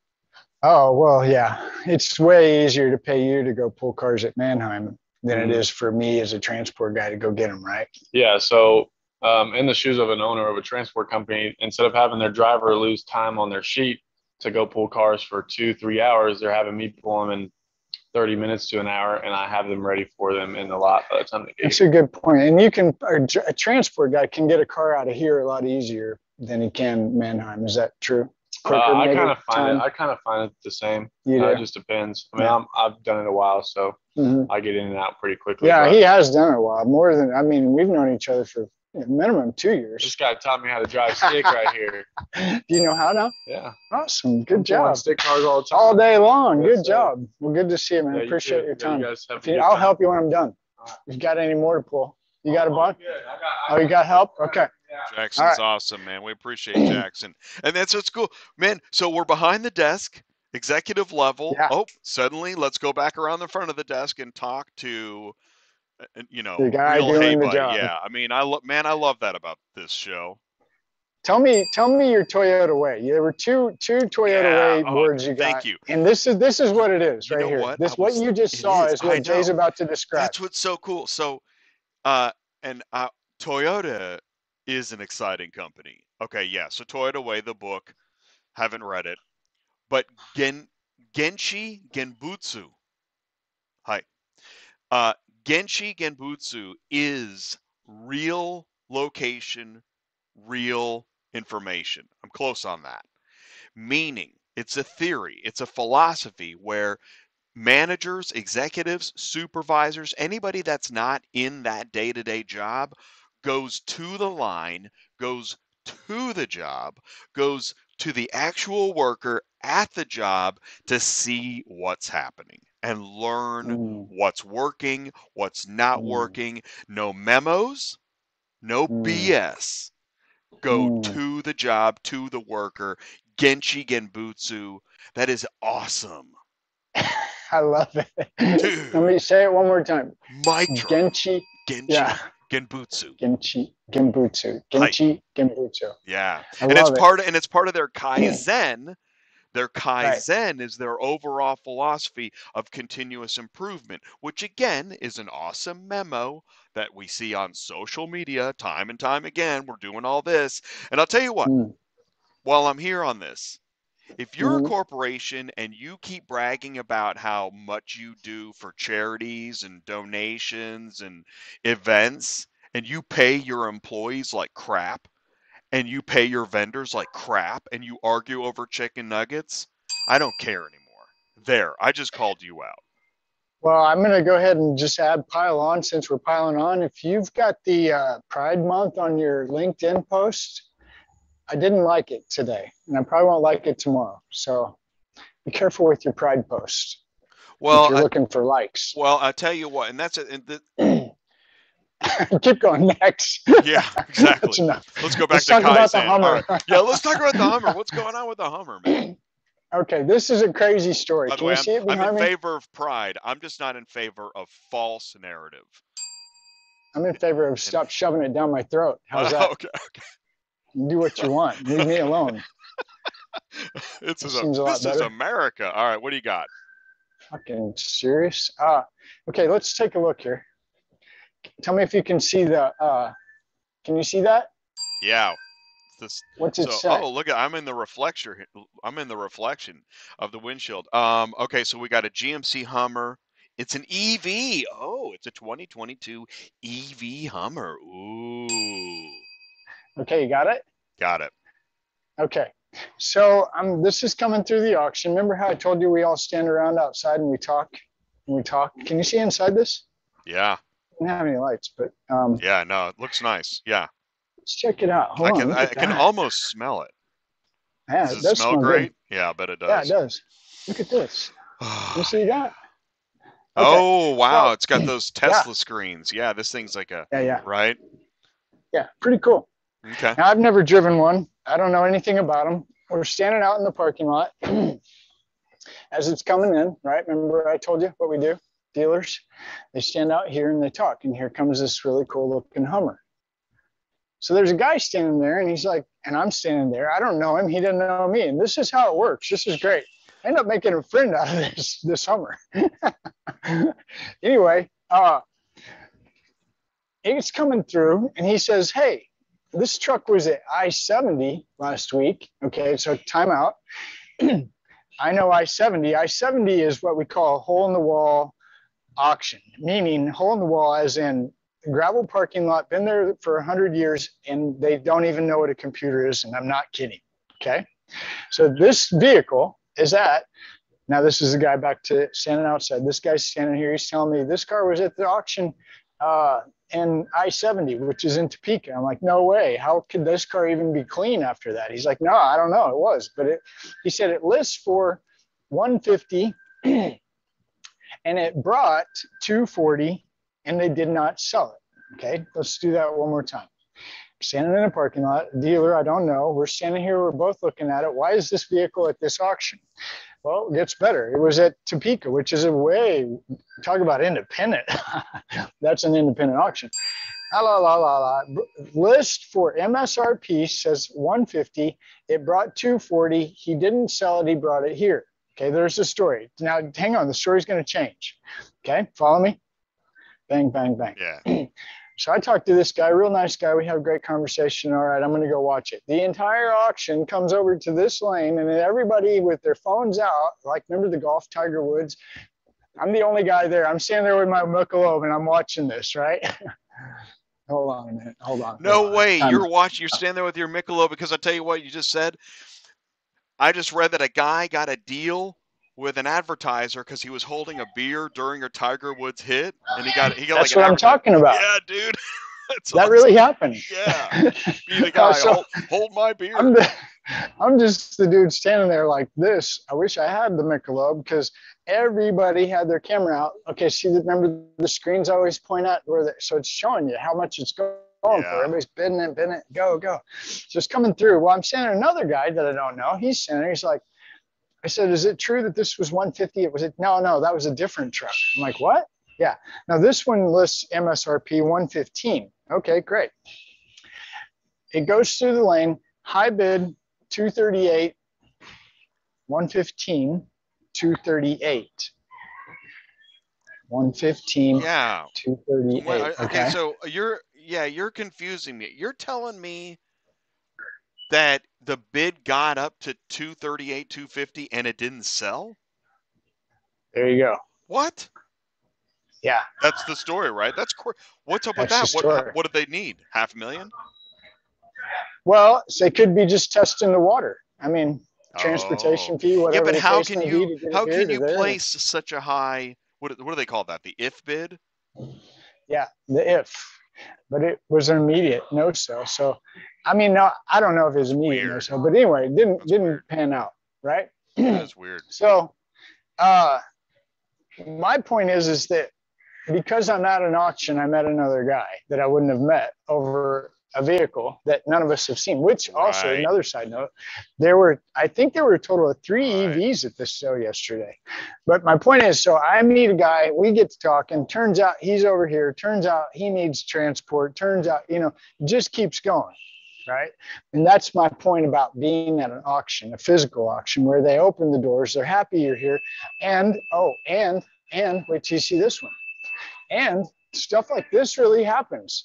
Oh well, yeah. It's way easier to pay you to go pull cars at Manheim than it Mhm. is for me as a transport guy to go get them. Right? Yeah, so um, in the shoes of an owner of a transport company, instead of having their driver lose time on their sheet to go pull cars for two, three hours, they're having me pull them in thirty minutes to an hour, and I have them ready for them in the lot by the time they get That's here. a good point. And you can a, dr- a transport guy can get a car out of here a lot easier than he can Manheim. Is that true? Uh, Quicker, I maybe, kind of find time? it. I kind of find it the same. You Uh, do? it just depends. I mean, Yeah. I'm, I've done it a while, so Mhm. I get in and out pretty quickly. Yeah, but he has done it a while. More than I mean, we've known each other for minimum two This years. guy taught me how to drive stick right here. Do you know how now? Yeah, Awesome. Good I'm pulling job. stick cars all the time. All day long. Yes, Good sir. job. Well, good to see you, man. Yeah, you Appreciate too. your Yeah, time. you guys have a If you, good I'll time. help you when I'm done. All right. If you got any more to pull, you got a Oh, bunch? good. I got- I Oh, you got help? got- Okay. Yeah. Jackson's All right. awesome, man. We appreciate Jackson. And that's what's cool. Man, so we're behind the desk, executive level. Yeah. Oh, suddenly let's go back around the front of the desk and talk to, uh, you know, The guy real doing hey the buddy. job. Yeah, I mean, I love, man, I love that about this show. Tell me, tell me your Toyota way. There were two two Toyota Yeah. way Oh, words you got. thank you. And this is this is what it is You right know here. what? This I what was- you just it saw is. is what I Jay's know. about to describe. That's what's so cool. So, uh, and uh, Toyota is an exciting company. Okay, yeah. So Toyota Way, the book, haven't read it, but Gen Genshi Genbutsu. Hi. Uh, Genshi Genbutsu is real location, real information. I'm close on that. Meaning, it's a theory, it's a philosophy where managers, executives, supervisors, anybody that's not in that day-to-day job goes to the line, goes to the job, goes to the actual worker at the job to see what's happening and learn Mm, what's working, what's not Mm. working. No memos, no Mm. B S. Go Mm. to the job, to the worker. Genshi Genbutsu. That is awesome. I love it. Dude. Let me say it one more time. Mic drop. Genchi, Genshi yeah, Genbutsu. Genchi, Genbutsu, Genchi, Genbutsu. Yeah. I And it's love it. part of, and it's part of their Kaizen. Their Kaizen is their overall philosophy of continuous improvement, which again is an awesome memo that we see on social media time and time again. We're doing all this. And I'll tell you what, Mm. while I'm here on this, if you're Mhm. a corporation and you keep bragging about how much you do for charities and donations and events, and you pay your employees like crap, and you pay your vendors like crap, and you argue over chicken nuggets, I don't care anymore. There, I just called you out. Well, I'm going to go ahead and just add pile on since we're piling on. If you've got the uh, Pride Month on your LinkedIn post, I didn't like it today, and I probably won't like it tomorrow. So be careful with your Pride post. Well, if you're I, looking for likes. well, I tell you what, and that's it. And the, Keep going next. yeah, exactly. That's enough. Let's go back Let's to talk about Kaizen. the Hummer. All right. Yeah, let's talk about the Hummer. What's going on with the Hummer, man? Okay, this is a crazy story. By the Can way, you see I'm, it I'm behind in me? favor of pride. I'm just not in favor of false narrative. I'm in favor of stop shoving it down my throat. How's Uh, that? okay, okay. Do what you want. Leave me alone. This is, a, seems a lot this is better. America. All right, what do you got? Fucking serious? Uh, okay, let's take a look here. Tell me if you can see the, uh, can you see that? Yeah. This, What's it so, say? oh, look at I'm in the reflector. I'm in the reflection of the windshield. Um, okay, so we got a G M C Hummer. It's an E V. Oh, it's a twenty twenty-two E V Hummer. Ooh. Okay, you got it? Got it. Okay. So um, this is coming through the auction. Remember how I told you we all stand around outside and we talk and we talk? Can you see inside this? Yeah. I don't have any lights, but um, Yeah, no, it looks nice. Yeah. let's check it out. Hold I on, can look I at can that. almost smell it. Yeah, Does it it does smell, smell great? good. Yeah, I bet it does. Yeah, it does. Look at this. You see that? Okay. Oh, wow. So- It's got those Tesla screens. Yeah, this thing's like a, Yeah, yeah, right? yeah. Pretty cool. Okay. Now, I've never driven one. I don't know anything about them. We're standing out in the parking lot as it's coming in, right? Remember I told you what we do? Dealers, they stand out here and they talk. And here comes this really cool looking Hummer. So there's a guy standing there and he's like, and I'm standing there. I don't know him. He doesn't know me. And this is how it works. This is great. I end up making a friend out of this, this Hummer. Anyway, uh, it's coming through and he says, hey, this truck was at I seventy last week. Okay, so timeout. I know I seventy. I seventy is what we call a hole in the wall auction, meaning hole in the wall as in gravel parking lot, been there for one hundred years, and they don't even know what a computer is, and I'm not kidding. Okay, so this vehicle is at, now this is the guy back to standing outside. This guy's standing here. He's telling me this car was at the auction uh, in I seventy, which is in Topeka. I'm like, no way. How could this car even be clean after that? He's like, no, I don't know. It was, but it, he said it lists for one fifty and it brought two forty and they did not sell it. Okay, let's do that one more time. Standing in a parking lot, dealer, I don't know. We're standing here, we're both looking at it. Why is this vehicle at this auction? Well, it gets better. It was at Topeka, which is a way, talk about independent. That's an independent auction. La, la, la, la, la. List for M S R P says one fifty. It brought two forty. He didn't sell it. He brought it here. Okay, there's the story. Now, hang on. The story's going to change. Okay, follow me? Bang, bang, bang. Yeah. So I talked to this guy, real nice guy. We have a great conversation. All right, I'm going to go watch it. The entire auction comes over to this lane, and then everybody with their phones out, like remember the golf Tiger Woods? I'm the only guy there. I'm standing there with my Michelob, and I'm watching this, right? Hold on a minute. Hold on. No hold on. way. Um, You're watching. You're standing there with your Michelob because I tell you what you just said. I just read that a guy got a deal with an advertiser because he was holding a beer during a Tiger Woods hit, and he got he got That's like an what I'm talking about. Yeah, dude. That's that awesome. really happened. Yeah. Be the guy. So- hold, hold my beer. I'm, the, I'm just the dude standing there like this. I wish I had the Michelob because everybody had their camera out. Okay, see, remember the screens I always point at where they, so it's showing you how much it's going Yeah. for. Everybody's bidding it, bidding it, go, go. So it's coming through. Well, I'm standing another guy that I don't know. He's standing there. He's like, I said, is it true that this was one fifty? It was it? No, no, that was a different truck. I'm like, what? Yeah. Now this one lists M S R P one fifteen. Okay, great. It goes through the lane, high bid two thirty-eight, one fifteen, two thirty-eight. one fifteen, Yeah. two thirty-eight. Well, okay. okay, so you're yeah, you're confusing me. You're telling me that the bid got up to two thirty-eight, two fifty and it didn't sell? There you go. What? Yeah. That's the story, right? That's cr- what's up with That's that? the What story. what did they need? Half a million? Well, they could be just testing the water. I mean, transportation Oh. fee, whatever. Yeah, but the how case can may be you to get it how here can to you there. place such a high what what do they call that? The if bid? Yeah, the if, but it was an immediate no sell. So, I mean, no, I don't know if it was immediate no Weird. sell, but anyway, it didn't That's didn't weird. pan out, right? That's weird. So, uh, my point is, is that because I'm at an auction, I met another guy that I wouldn't have met over a vehicle that none of us have seen, which also, Right. another side note, there were, I think there were a total of three Right. E Vs at this show yesterday. But my point is, so I meet a guy, we get to talking, turns out he's over here, turns out he needs transport, turns out, you know, it just keeps going. Right. And that's my point about being at an auction, a physical auction, where they open the doors, they're happy you're here. And, oh, and, and wait till you see this one. And stuff like this really happens.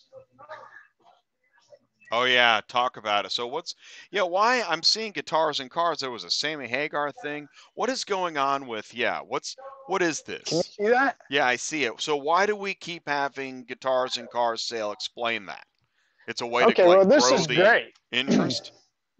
Oh yeah, talk about it. So what's yeah, why I'm seeing guitars and cars. There was a Sammy Hagar thing. What is going on with yeah, what's what is Can you this? see that? Yeah, I see it. So why do we keep having guitars and cars sale? Explain that. It's a way Okay, to like well, this grow is the great. interest.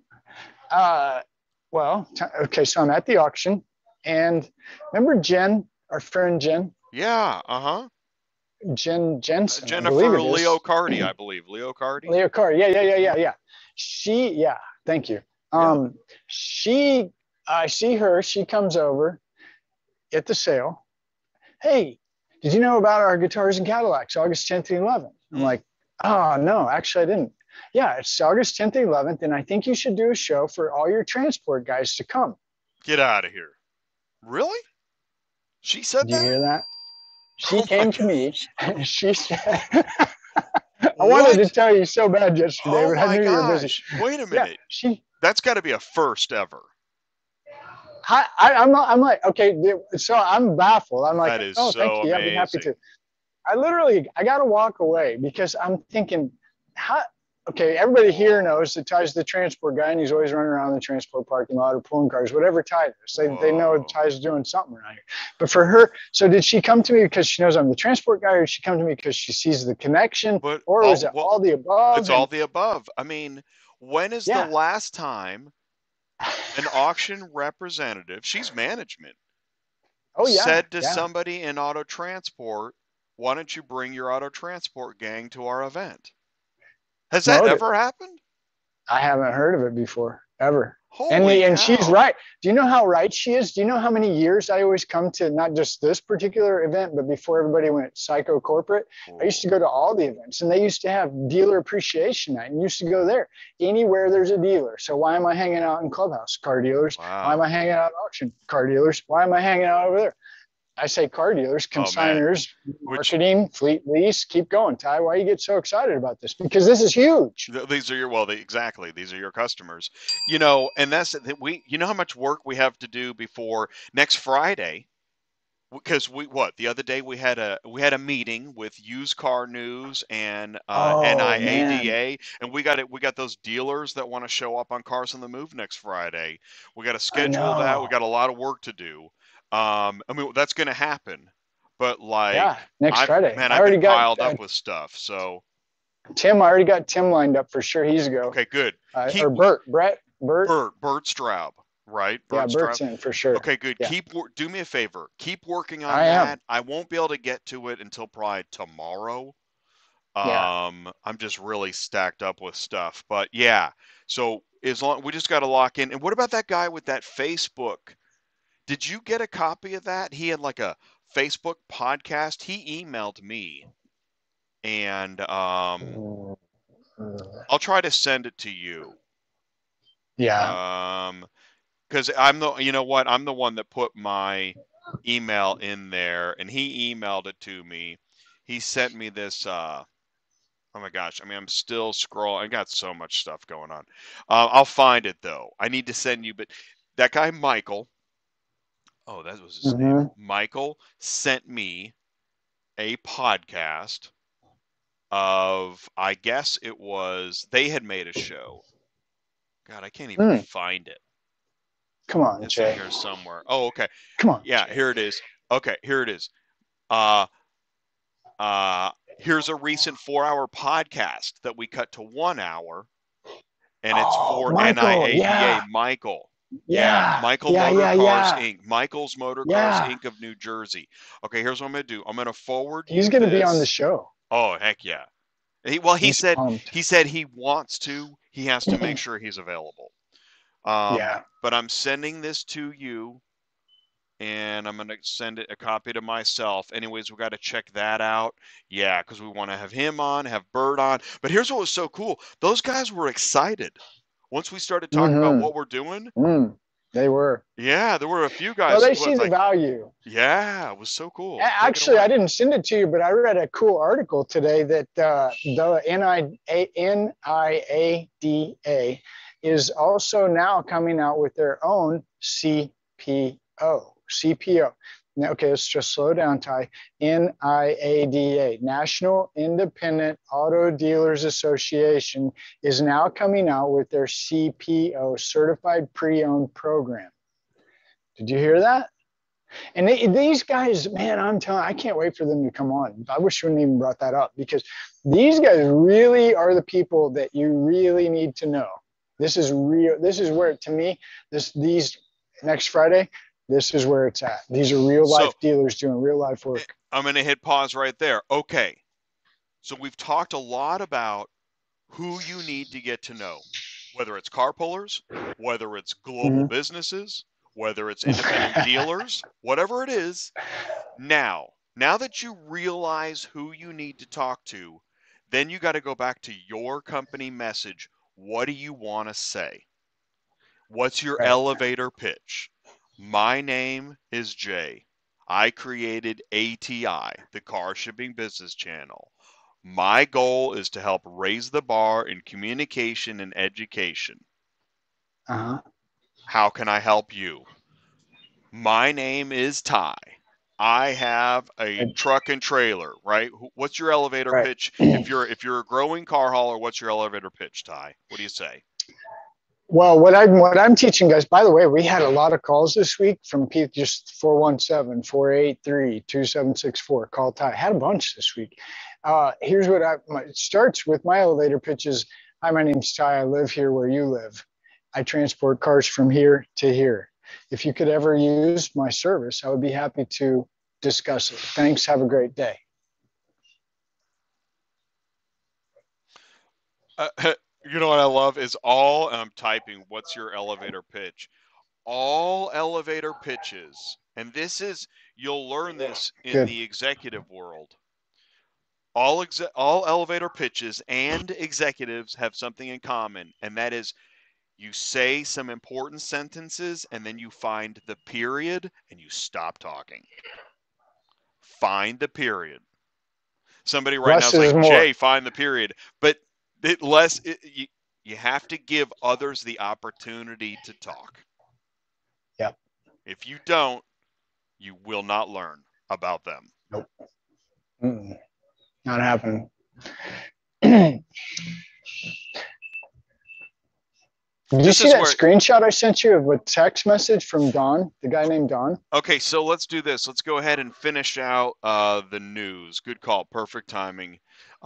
Uh, well, t- okay, so I'm at the auction, and remember Jen, our friend Jen, Yeah, uh-huh. Jen Jensen, I believe Jennifer it is. Leo Cardi, I believe. Leo Cardi. Leo Carr. Yeah, yeah, yeah, yeah, yeah. She, yeah, thank you. Um, she, I see her. She comes over at the sale. Hey, did you know about our guitars and Cadillacs, August tenth and eleventh? I'm Mm. like, oh no, actually I didn't. Yeah, it's August tenth and eleventh, and I think you should do a show for all your transport guys to come. Get out of here. Really? She said Did you that? hear that? She Oh my came to God. me. She said, I wanted to What? tell you so bad yesterday, Oh but I my knew you were busy. gosh. Wait a Yeah, minute. she. That's got to be a first ever. I, I, I'm, not, I'm like, okay, so I'm baffled. I'm like, That is oh, so thank you. I'd be happy amazing. to. I literally, I got to walk away because I'm thinking, how, okay, everybody here knows that Ty's the transport guy and he's always running around the transport parking lot or pulling cars, whatever Ty does. They, they know Whoa. Ty's doing something around here. But for her, so did she come to me because she knows I'm the transport guy, or did she come to me because she sees the connection, But or all, was it well, all the above? it's And- all the above. I mean, when is Yeah. the last time an auction representative, she's management, oh, yeah. said to yeah. somebody in auto transport, why don't you bring your auto transport gang to our event? Has that Promote it. ever happened? I haven't heard of it before, ever. Holy And the, and cow. she's right. Do you know how right she is? Do you know how many years I always come to not just this particular event, but before everybody went psycho corporate? I used to go to all the events, and they used to have dealer appreciation night, and used to go there anywhere there's a dealer. So why am I hanging out in Clubhouse? Car dealers. Why am Wow. I hanging out at auction? Car dealers. Why am I hanging out over there? I say car dealers, Oh, man. consigners, Which, marketing, fleet lease. Keep going, Ty. Why you get so excited about this? Because this is huge. th- these are your, well, they, exactly. These are your customers, you know, and that's that we, you know how much work we have to do before next Friday. Because we what the other day we had a we had a meeting with Used Car News and uh, Oh, N I A man. D A, and we got it. We got those dealers that want to show up on Cars on the Move next Friday. We got to schedule that. We know. got a lot of work to do. Um, I mean that's going to happen, but like Yeah, next I've, Friday. man, I I've already been got piled uh, up with stuff. So Tim. I already got Tim lined up for sure. He's a go. okay, good. Uh, Keep or Bert, Brett, Bert. Bert Bert Straub, right? Yeah, Bert Bert's Straub. in for sure. Okay, good. Yeah. Keep wor- do me a favor. Keep working on I am. that. I won't be able to get to it until probably tomorrow. Yeah. Um, I'm just really stacked up with stuff. But yeah, so as long we just got to lock in. And what about that guy with that Facebook? Did you get a copy of that? He had like a Facebook podcast. He emailed me, and um, I'll try to send it to you. Yeah. Um, because I'm the, you know what, I'm the one that put my email in there, and he emailed it to me. He sent me this. Uh, oh my gosh, I mean, I'm still scrolling. I got so much stuff going on. Uh, I'll find it though. I need to send you, but that guy Michael. Oh, that was his name. Mhm. Michael sent me a podcast of, I guess it was, they had made a show. God, I can't even Mm. find it. Come on, It's in Jay. here somewhere. Oh, okay. Come on. Yeah, here it is. Okay, here it is. Uh, uh, here's a recent four-hour podcast that we cut to one hour, and it's Oh, for Michael, N I A D A yeah. Michael. Yeah. Michael yeah, Motor yeah, Cars yeah. Incorporated. Michael's Motor Cars Yeah. Incorporated of New Jersey. Okay, here's what I'm gonna do. I'm gonna forward He's you going to be on the this. show. Oh, heck yeah. He, well, he He's said pumped. he said he wants to. He has to make sure he's available. Um, Yeah. But I'm sending this to you, and I'm going to send it a copy to myself. Anyways, we got to check that out. Yeah, because we want to have him on, have Bert on. But here's what was so cool. Those guys were excited. Once we started talking about Mhm. what we're doing, Mm, they were. yeah, there were a few guys. Well, they who see was the like, value. yeah, it was so cool. A- Take it Actually, I away. didn't send it to you, but I read a cool article today that uh, the N I A D A is also now coming out with their own C P O. C P O. Now, okay, let's just slow down, Ty. N I A D A, National Independent Auto Dealers Association, is now coming out with their C P O, Certified Pre-Owned Program. Did you hear that? And they, these guys, man, I'm telling, I can't wait for them to come on. I wish we wouldn't even brought that up, because these guys really are the people that you really need to know. This is real. This is where, to me, this these next Friday, this is where it's at. These are real life So- dealers doing real life work. I'm going to hit pause right there. Okay. So we've talked a lot about who you need to get to know, whether it's car pullers, whether it's global Mhm. businesses, whether it's independent dealers, whatever it is. Now, now that you realize who you need to talk to, then you got to go back to your company message. What do you want to say? What's your Right. elevator pitch? My name is Jay. I created A T I, the Car Shipping Business Channel. My goal is to help raise the bar in communication and education. Uh-huh. How can I help you? My name is Ty. I have a Right. truck and trailer, right? Wh- What's your elevator Right. pitch? If you're if you're a growing car hauler, what's your elevator pitch, Ty? What do you say? Well, what I'm what I'm teaching guys, by the way, we had a lot of calls this week from people, just four one seven, four eight three, two seven six four. Call Ty. Had a bunch this week. Uh, here's what I my, it starts with my elevator pitches. Hi, my name's Ty. I live here where you live. I transport cars from here to here. If you could ever use my service, I would be happy to discuss it. Thanks. Have a great day. Uh, you know what I love is all, and I'm typing, what's your elevator pitch? All elevator pitches, and this is, you'll learn this in Good. the executive world. All, exe- all elevator pitches and executives have something in common, and that is you say some important sentences and then you find the period and you stop talking. Find the period. Somebody right Less now is is like, more. Jay, find the period. But it less it, you, you have to give others the opportunity to talk. Yep. If you don't, you will not learn about them. Nope. Mm-mm. Not happening. Did you This see is that where- screenshot I sent you of a text message from Don, the guy named Don? Okay, so let's do this. Let's go ahead and finish out uh, the news. Good call. Perfect timing.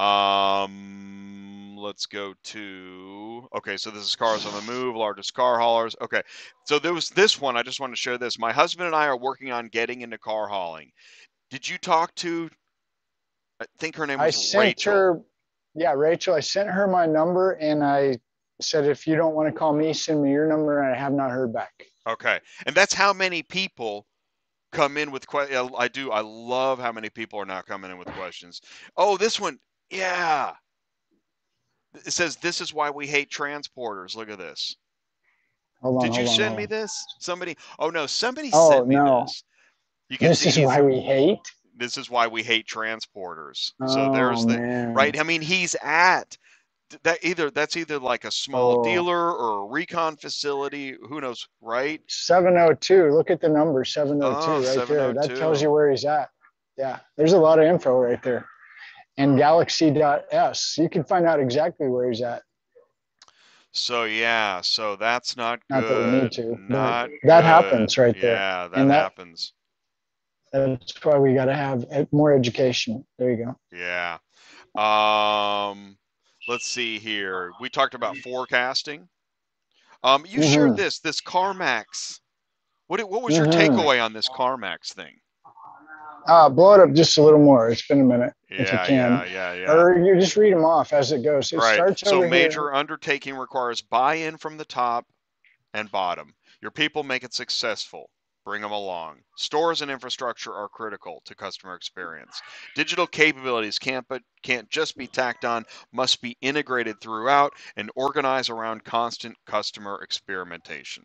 Um, let's go to, okay, so this is Cars on the Move, largest car haulers. Okay, so there was this one. I just want to share this. My husband and I are working on getting into car hauling. Did you talk to, I think her name I was sent Rachel. her, yeah, Rachel, I sent her my number and I said, if you don't want to call me, send me your number, and I have not heard back. Okay, and that's how many people come in with questions. I do. I love how many people are now coming in with questions. Oh, this one, yeah. It says this is why we hate transporters. Look at this. Hold on, Did you hold on, send hold me on. this? Somebody? Oh no, somebody Oh, sent me no. this. You can This see is he's- why we hate. this is why we hate transporters. Oh, So there's the man. right. I mean, he's at that either. That's either like a small Oh. dealer or a recon facility. Who knows, right? seven oh two. Look at the number seven oh two Oh, right there. seven oh two. That tells you where he's at. Yeah, there's a lot of info right there. And galaxy.s. You can find out exactly where he's at. So yeah, so that's not good. Not that we need to, but Not that good. happens right there. Yeah, that, And that- happens. That's why we got to have more education. There you go. Yeah. Um, let's see here. We talked about forecasting. Um, you shared Mhm. this this CarMax. What what was your Mhm. takeaway on this CarMax thing? Uh, blow it up just a little more. It's been a minute, if you Yeah, can. yeah, yeah, yeah. Or you just read them off as it goes. It Right. starts So over here. major undertaking requires buy-in from the top and bottom. Your people make it successful. Bring them along. Stores and infrastructure are critical to customer experience. Digital capabilities can't but can't just be tacked on, must be integrated throughout and organized around constant customer experimentation.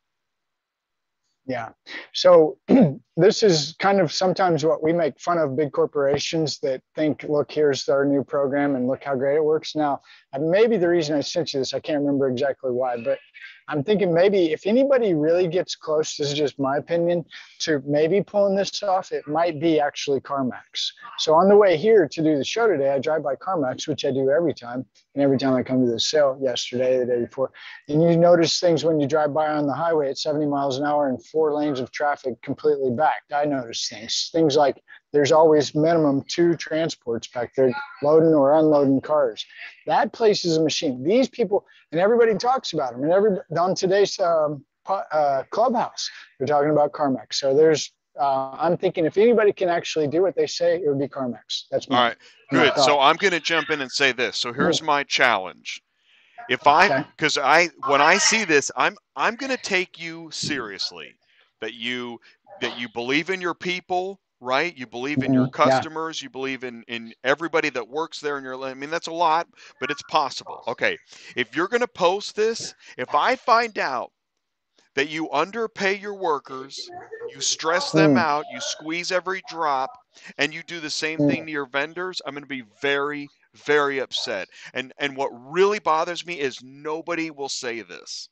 Yeah. So this is kind of sometimes what we make fun of big corporations that think, look, here's our new program and look how great it works. Now, maybe the reason I sent you this, I can't remember exactly why, but I'm thinking maybe if anybody really gets close, this is just my opinion, to maybe pulling this off, it might be actually CarMax. So on the way here to do the show today, I drive by CarMax, which I do every time. And every time I come to the sale yesterday, the day before, and you notice things when you drive by on the highway at seventy miles an hour and four lanes of traffic completely backed. I notice things, things like there's always minimum two transports back there loading or unloading cars. That place is a machine. These people, and everybody talks about them. And every on today's um, uh, Clubhouse, they're talking about CarMax. So there's, uh, I'm thinking if anybody can actually do what they say, it would be CarMax. That's All my, right. my Good. So thought. I'm going to jump in and say this. So here's my challenge. If I, Okay. because I, when I see this, I'm, I'm going to take you seriously. That you, that you believe in your people, right? You believe in your Mhm. Yeah. customers. You believe in in everybody that works there in your. I mean, that's a lot, but it's possible. Okay. If you're going to post this, if I find out that you underpay your workers, you stress them Mm. out, you squeeze every drop, and you do the same thing Mm. to your vendors, I'm going to be very, very upset. And and what really bothers me is nobody will say this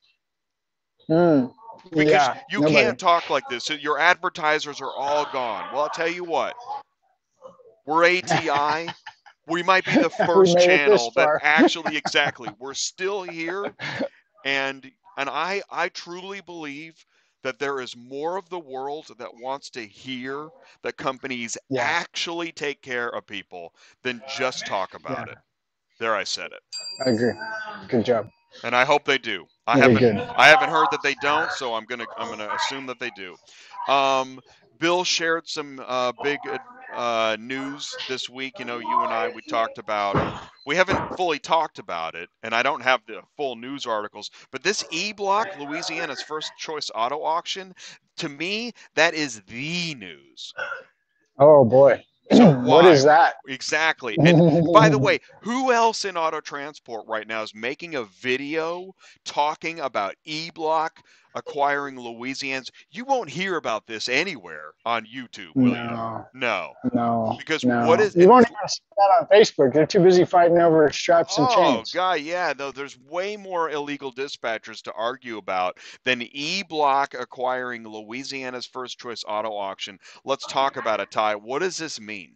Mm. because Yeah. you Nobody. can't talk like this. So your advertisers are all gone. Well, I'll tell you what, we're A T I. We might be the We first made it this channel that far. actually exactly. We're still here and and I I truly believe that there is more of the world that wants to hear that companies Yeah. actually take care of people than just talk Yeah. about it. There, I said it. I agree. Good job. And I hope they do. I Very haven't good. I haven't heard that they don't, so I'm gonna I'm gonna assume that they do. Um, Bill shared some uh, big uh, news this week. You know, you and I we talked about. We haven't fully talked about it, and I don't have the full news articles. But this E-Block, Louisiana's first choice auto auction, to me, that is the news. Oh boy. So What why? is that? Exactly. And by the way, who else in auto transport right now is making a video talking about E-Block acquiring Louisiana's? You won't hear about this anywhere on YouTube, will you? No, No. no, Because what no. is You it? won't even see that on Facebook. They're too busy fighting over straps and Oh, chains. God, yeah, no, there's way more illegal dispatchers to argue about than E-Block acquiring Louisiana's first choice auto auction. Let's talk about it, Ty. What does this mean?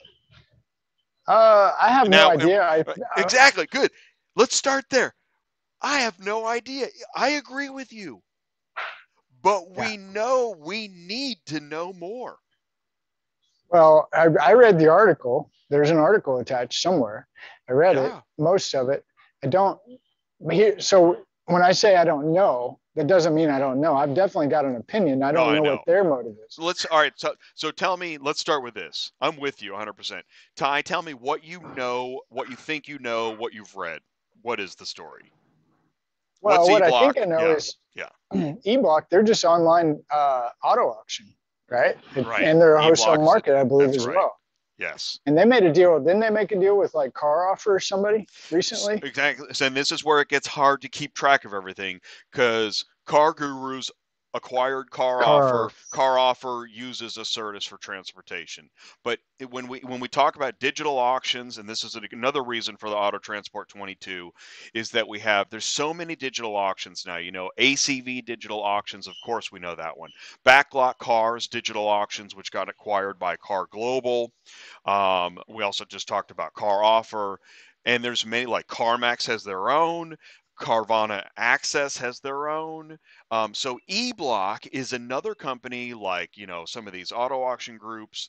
Uh, I have no Now, uh, idea. I, uh, exactly. Good. Let's start there. I have no idea. I agree with you. But yeah. we know we need to know more. Well, I, I read the article. There's an article attached somewhere. I read it, Yeah. most of it. I don't. Here, so when I say I don't know, that doesn't mean I don't know. I've definitely got an opinion. I No, don't I know know. what their motive is. So let's all right. So so tell me. Let's start with this. I'm with you one hundred percent. Ty, tell me what you know, what you think you know, what you've read. What is the story? What's Well, what I think E-Block? I know Yeah. is Yeah. E-Block, they're just online uh, auto auction, right? Right. And they're a wholesale E-Block's market, I believe, that's as right. well. Yes. And they made a deal. Didn't they make a deal with like Car Offer or somebody recently? Exactly. And this is where it gets hard to keep track of everything because Car Gurus acquired Car Car. Offer. Car Offer uses Acertus for transportation. But when we when we talk about digital auctions, and this is another reason for the Auto Transport twenty-two, is that we have there's so many digital auctions now. You know, A C V digital auctions, of course, we know that one. Backlot Cars digital auctions, which got acquired by Car Global. Um, we also just talked about Car Offer, and there's many like CarMax has their own. Carvana Access has their own. Um, so eBlock is another company like, you know, some of these auto auction groups.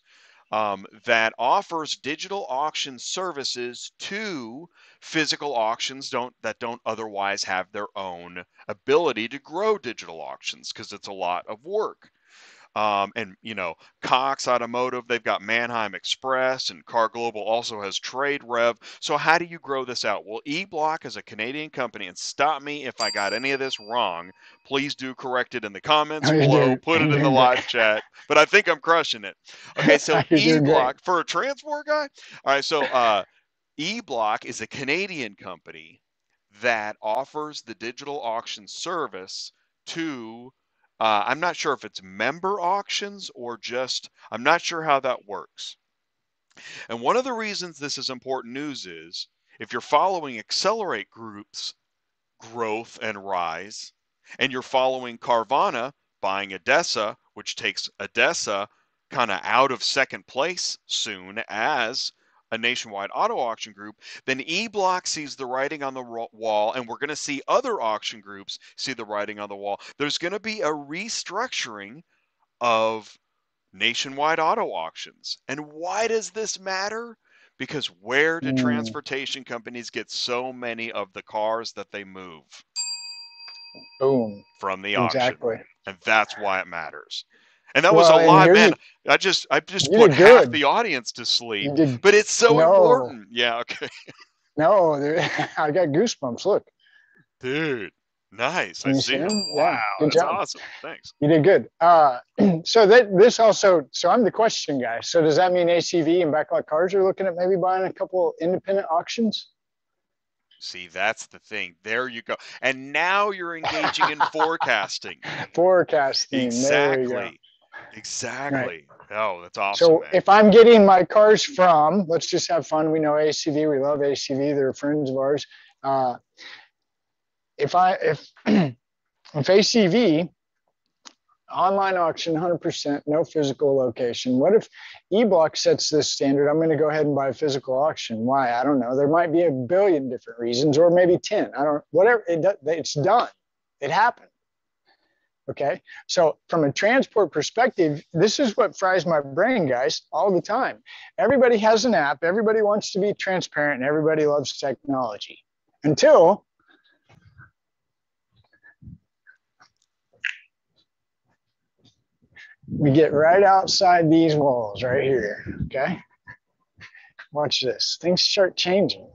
um, that offers digital auction services to physical auctions don't that don't otherwise have their own ability to grow digital auctions because it's a lot of work. Um, and you know, Cox Automotive, they've got Manheim Express, and Car Global also has Trade Rev. So how do you grow this out? Well, eBlock is a Canadian company, and stop me if I got any of this wrong. Please do correct it in the comments Oh, you're below. doing, Put you're it in the doing live great. chat. But I think I'm crushing it. Okay, so You're doing great. eBlock for a transport guy. All right, so uh, eBlock is a Canadian company that offers the digital auction service to uh, I'm not sure if it's member auctions or just I'm not sure how that works. And one of the reasons this is important news is if you're following Accelerate Group's growth and rise, and you're following Carvana buying ADESA, which takes ADESA kind of out of second place soon as a nationwide auto auction group, then eBlock sees the writing on the wall, and we're going to see other auction groups see the writing on the wall. There's going to be a restructuring of nationwide auto auctions. And why does this matter? Because where do Mm, transportation companies get so many of the cars that they move? boom. From the auction. Exactly. And that's why it matters. And that was Well, a and lot, here man. you, I just I just you put did half good. the audience to sleep. You did But it's so no, important. Yeah, okay. no. there- I got goosebumps. Look, Dude. Nice. I can you see see them? them. Yeah, Wow, good that's job. awesome. Thanks. You did good. Uh, so that this also, so I'm the question guy. So does that mean A C V and Backlot Cars are looking at maybe buying a couple independent auctions? See, that's the thing. There you go. And now you're engaging in forecasting. Forecasting. There we go. Exactly. Exactly. Right. Oh, that's awesome, So man. if I'm getting my cars from, let's just have fun. We know A C V. We love A C V. They're friends of ours. Uh, if I if if A C V online auction, one hundred percent, no physical location. What if eBlock sets this standard? I'm going to go ahead and buy a physical auction. Why? I don't know. There might be a billion different reasons, or maybe ten. I don't. Whatever. It, it's done. It happened. Okay. So from a transport perspective, this is what fries my brain, guys, all the time. Everybody has an app. Everybody wants to be transparent, and everybody loves technology until we get right outside these walls right here. Okay. Watch this. Things start changing.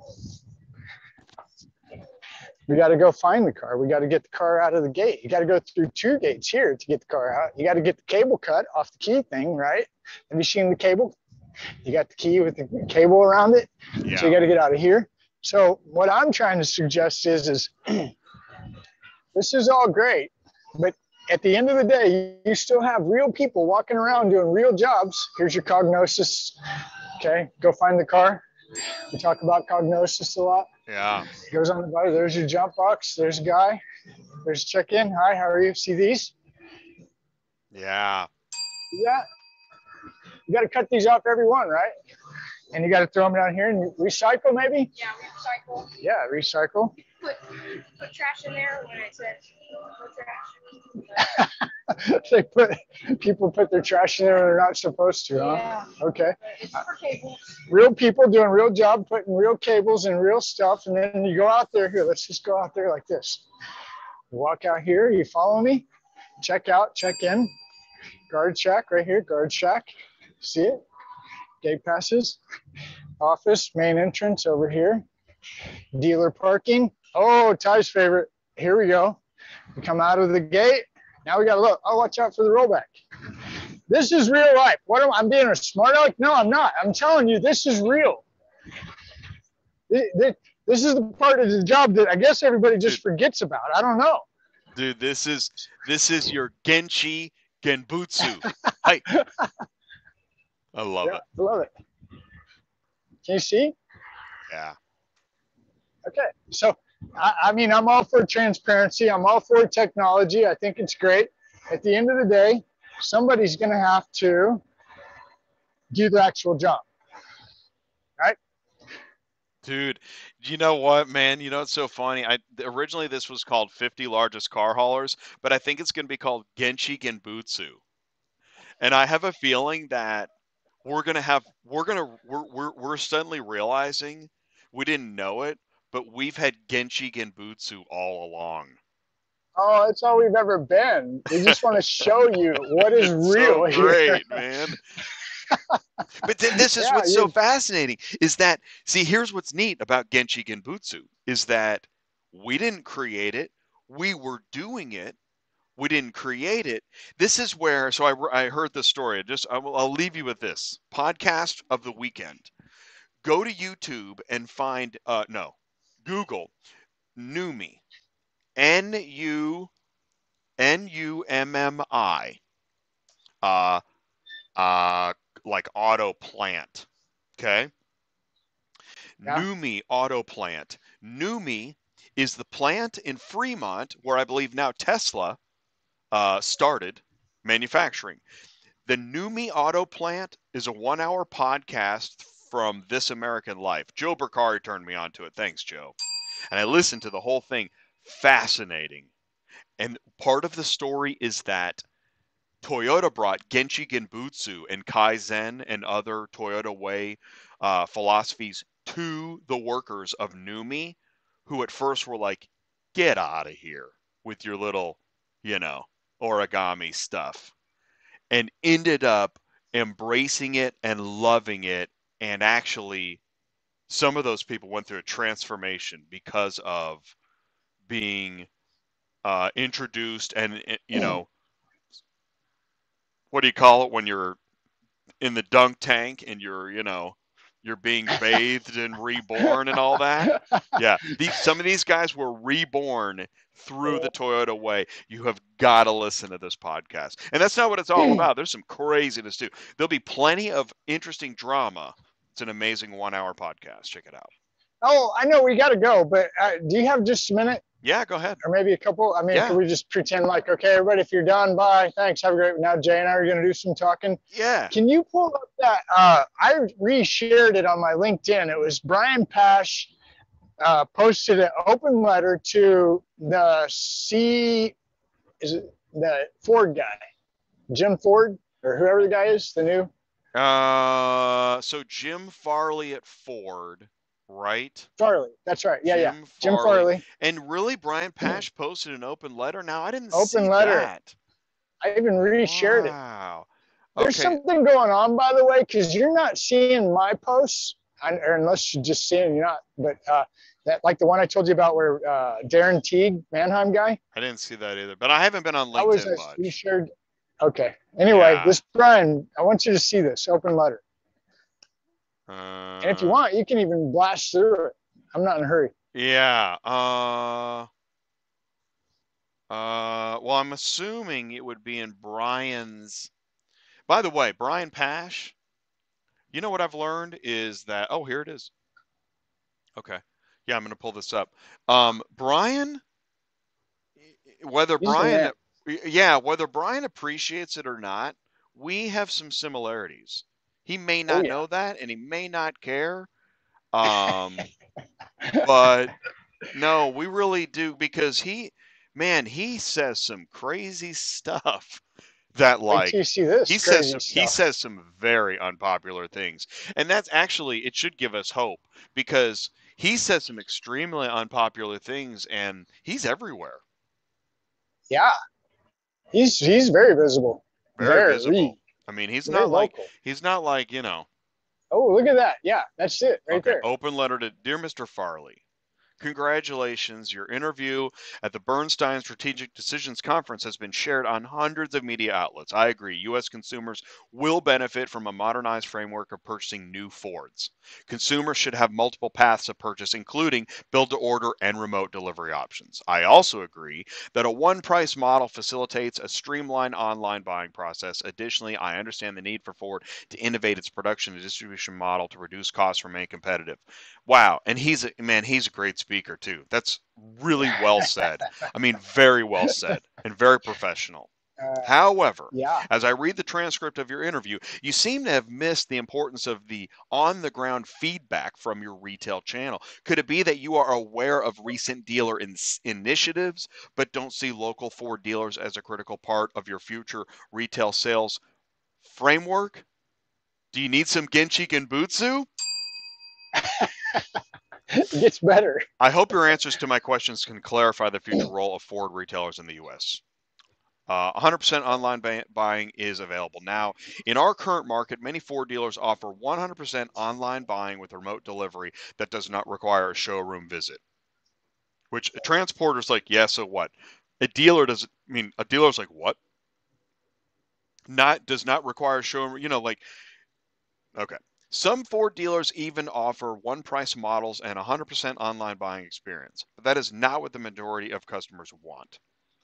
We got to go find the car. We got to get the car out of the gate. You got to go through two gates here to get the car out. You got to get the cable cut off the key thing, right? Have you seen the cable? You got the key with the cable around it. Yeah. So you got to get out of here. So what I'm trying to suggest is, is this is all great, but at the end of the day, you still have real people walking around doing real jobs. Here's your Cognosis. Okay, go find the car. We talk about Cognosis a lot. Yeah. Goes on the bottom. There's your jump box. There's a guy. There's check-in. Hi, how are you? See these? Yeah. Yeah. You got to cut these off every one, right? And you got to throw them down here and recycle, maybe? Yeah, recycle. Yeah, recycle. Put put trash in there when it says no trash. They put people put their trash in there when they're not supposed to, huh? Yeah. Okay. But it's for cables. Real people doing real job, putting real cables and real stuff, and then you go out there. Here, let's just go out there like this. You walk out here. You follow me. Check out. Check in. Guard shack right here. Guard shack. See it? Gate passes. Office main entrance over here. Dealer parking. Oh, Ty's favorite. Here we go. We come out of the gate. Now we got to look. Oh, watch out for the rollback. This is real life. What am I'm being a smart aleck? No, I'm not. I'm telling you, this is real. This is the part of the job that I guess everybody just Dude. forgets about. I don't know. Dude, this is this is your Genchi Genbutsu. Hi. I love Yeah, it. I love it. Can you see? Yeah. Okay. So, I, I mean, I'm all for transparency. I'm all for technology. I think it's great. At the end of the day, somebody's going to have to do the actual job. Right? Dude, you know what, man? You know it's so funny. I originally this was called fifty largest car haulers, but I think it's going to be called Genchi Genbutsu. And I have a feeling that we're gonna have we're gonna we're we're we're suddenly realizing we didn't know it, but we've had Genchi Genbutsu all along. Oh, that's all we've ever been. We just want to show you what is It's real so here. great, man. But then this is Yeah, what's so you- fascinating is that, see, here's what's neat about Genchi Genbutsu is that we didn't create it, we were doing it. We didn't create it. This is where, so I, I heard this story. Just I will, I'll leave you with this podcast of the weekend. Go to YouTube and find, uh, no, Google Nummi, N U N U M M I, uh, uh, like auto plant. Okay. Yeah. Nummi Auto Plant. Nummi is the plant in Fremont where I believe now Tesla uh, started manufacturing. The Nummi Auto Plant is a one-hour podcast from This American Life. Joe Bercari turned me on to it. Thanks, Joe. And I listened to the whole thing. Fascinating. And part of the story is that Toyota brought Genchi Genbutsu and Kaizen and other Toyota Way uh, philosophies to the workers of Nummi, who at first were like, get out of here with your little, you know, origami stuff, and ended up embracing it and loving it. And actually, some of those people went through a transformation because of being uh, introduced and, you know, what do you call it when you're in the dunk tank and you're, you know, you're being bathed and reborn and all that. Yeah, these some of these guys were reborn through the Toyota Way. You have got to listen to this podcast. And that's not what it's all about. There's some craziness too. There'll be plenty of interesting drama. It's an amazing one-hour podcast. Check it out. Oh, I know we got to go, but uh, do you have just a minute Yeah, go ahead. or maybe a couple? I mean, Yeah. can we just pretend like, okay, everybody, if you're done, bye, thanks, have a great. Now Jay and I are going to do some talking. Yeah. Can you pull up that? Uh, I reshared it on my LinkedIn. It was Brian Pash uh, posted an open letter to the C, is it the Ford guy, Jim Ford or whoever the guy is, the new Uh, so Jim Farley at Ford, right? Farley. That's right. Yeah, yeah. Jim Jim Farley. Farley. And really, Brian Pash posted an open letter. Now I didn't Open see letter. that. I even reshared it. Wow. There's Okay. something going on, by the way, because you're not seeing my posts, or unless you're just seeing you're not. But uh, that, like the one I told you about, where uh, Darren Teague, Mannheim guy. I didn't see that either, but I haven't been on I was LinkedIn uh, much. reshared. Okay. Anyway, Yeah. this Brian, I want you to see this open letter, Uh, and if you want, you can even blast through it. I'm not in a hurry. Yeah. Uh, uh, well, I'm assuming it would be in Brian's. By the way, Brian Pash, you know what I've learned is that, oh, here it is. Okay. Yeah, I'm going to pull this up. Um, Brian, whether He's the Brian, man. yeah, whether Brian appreciates it or not, we have some similarities. He may not Oh, yeah. know that, and he may not care. Um, but no, we really do, because he, man, he says some crazy stuff that, Wait like, till you see this he says crazy some, stuff. he says some very unpopular things, and that's actually, it should give us hope, because he says some extremely unpopular things, and he's everywhere. Yeah, he's he's very visible. Very visible. I mean, he's Very not like local. he's not like, you know. Oh, look at that. Yeah, that's it right Okay, there. open letter to Dear Mister Farley. Congratulations, your interview at the Bernstein Strategic Decisions Conference has been shared on hundreds of media outlets. I agree. U S consumers will benefit from a modernized framework of purchasing new Fords. Consumers should have multiple paths of purchase, including build-to-order and remote delivery options. I also agree that a one-price model facilitates a streamlined online buying process. Additionally, I understand the need for Ford to innovate its production and distribution model to reduce costs and remain competitive. Wow, and he's a man, he's a great speaker too. That's really well said. I mean, very well said and very professional. Uh, However, yeah. as I read the transcript of your interview, you seem to have missed the importance of the on-the-ground feedback from your retail channel. Could it be that you are aware of recent dealer in- initiatives, but don't see local Ford dealers as a critical part of your future retail sales framework? Do you need some Genchi Genbutsu? It gets better. I hope your answers to my questions can clarify the future role of Ford retailers in the U S. Uh, one hundred percent online buy- buying is available now. In our current market, many Ford dealers offer one hundred percent online buying with remote delivery that does not require a showroom visit. Which a transporter's like, yeah, so what? A dealer doesn't I mean a dealer's like, what? Not does not require a showroom, you know, like, okay. Some Ford dealers even offer one-price models and one hundred percent online buying experience, but that is not what the majority of customers want.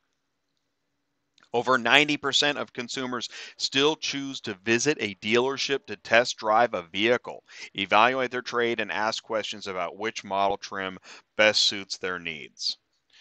Over ninety percent of consumers still choose to visit a dealership to test drive a vehicle, evaluate their trade, and ask questions about which model trim best suits their needs.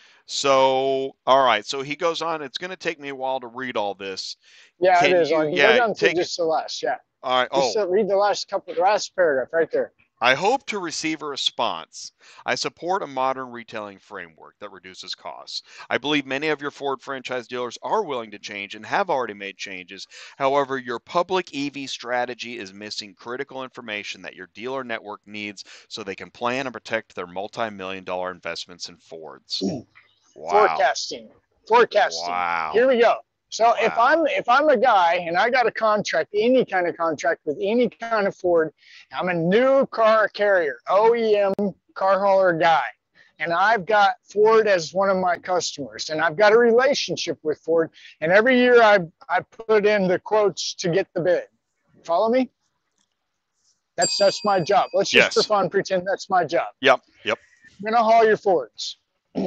So, all right. So he goes on. It's going to take me a while to read all this. Yeah, Can it is. you- On. yeah, Go down to take it- just the last. Yeah. All right. Just Oh, uh, read the last couple, the last paragraph right there. I hope to receive a response. I support a modern retailing framework that reduces costs. I believe many of your Ford franchise dealers are willing to change and have already made changes. However, your public E V strategy is missing critical information that your dealer network needs so they can plan and protect their multi-million dollar investments in Fords. Wow. Forecasting. Forecasting. Wow. Here we go. So if Wow. I'm if I'm a guy and I got a contract, any kind of contract with any kind of Ford, I'm a new car carrier, O E M car hauler guy, and I've got Ford as one of my customers, and I've got a relationship with Ford, and every year I I put in the quotes to get the bid. Follow me? That's that's my job. Let's just Yes. for fun pretend that's my job. Yep. Yep. I'm gonna haul your Fords.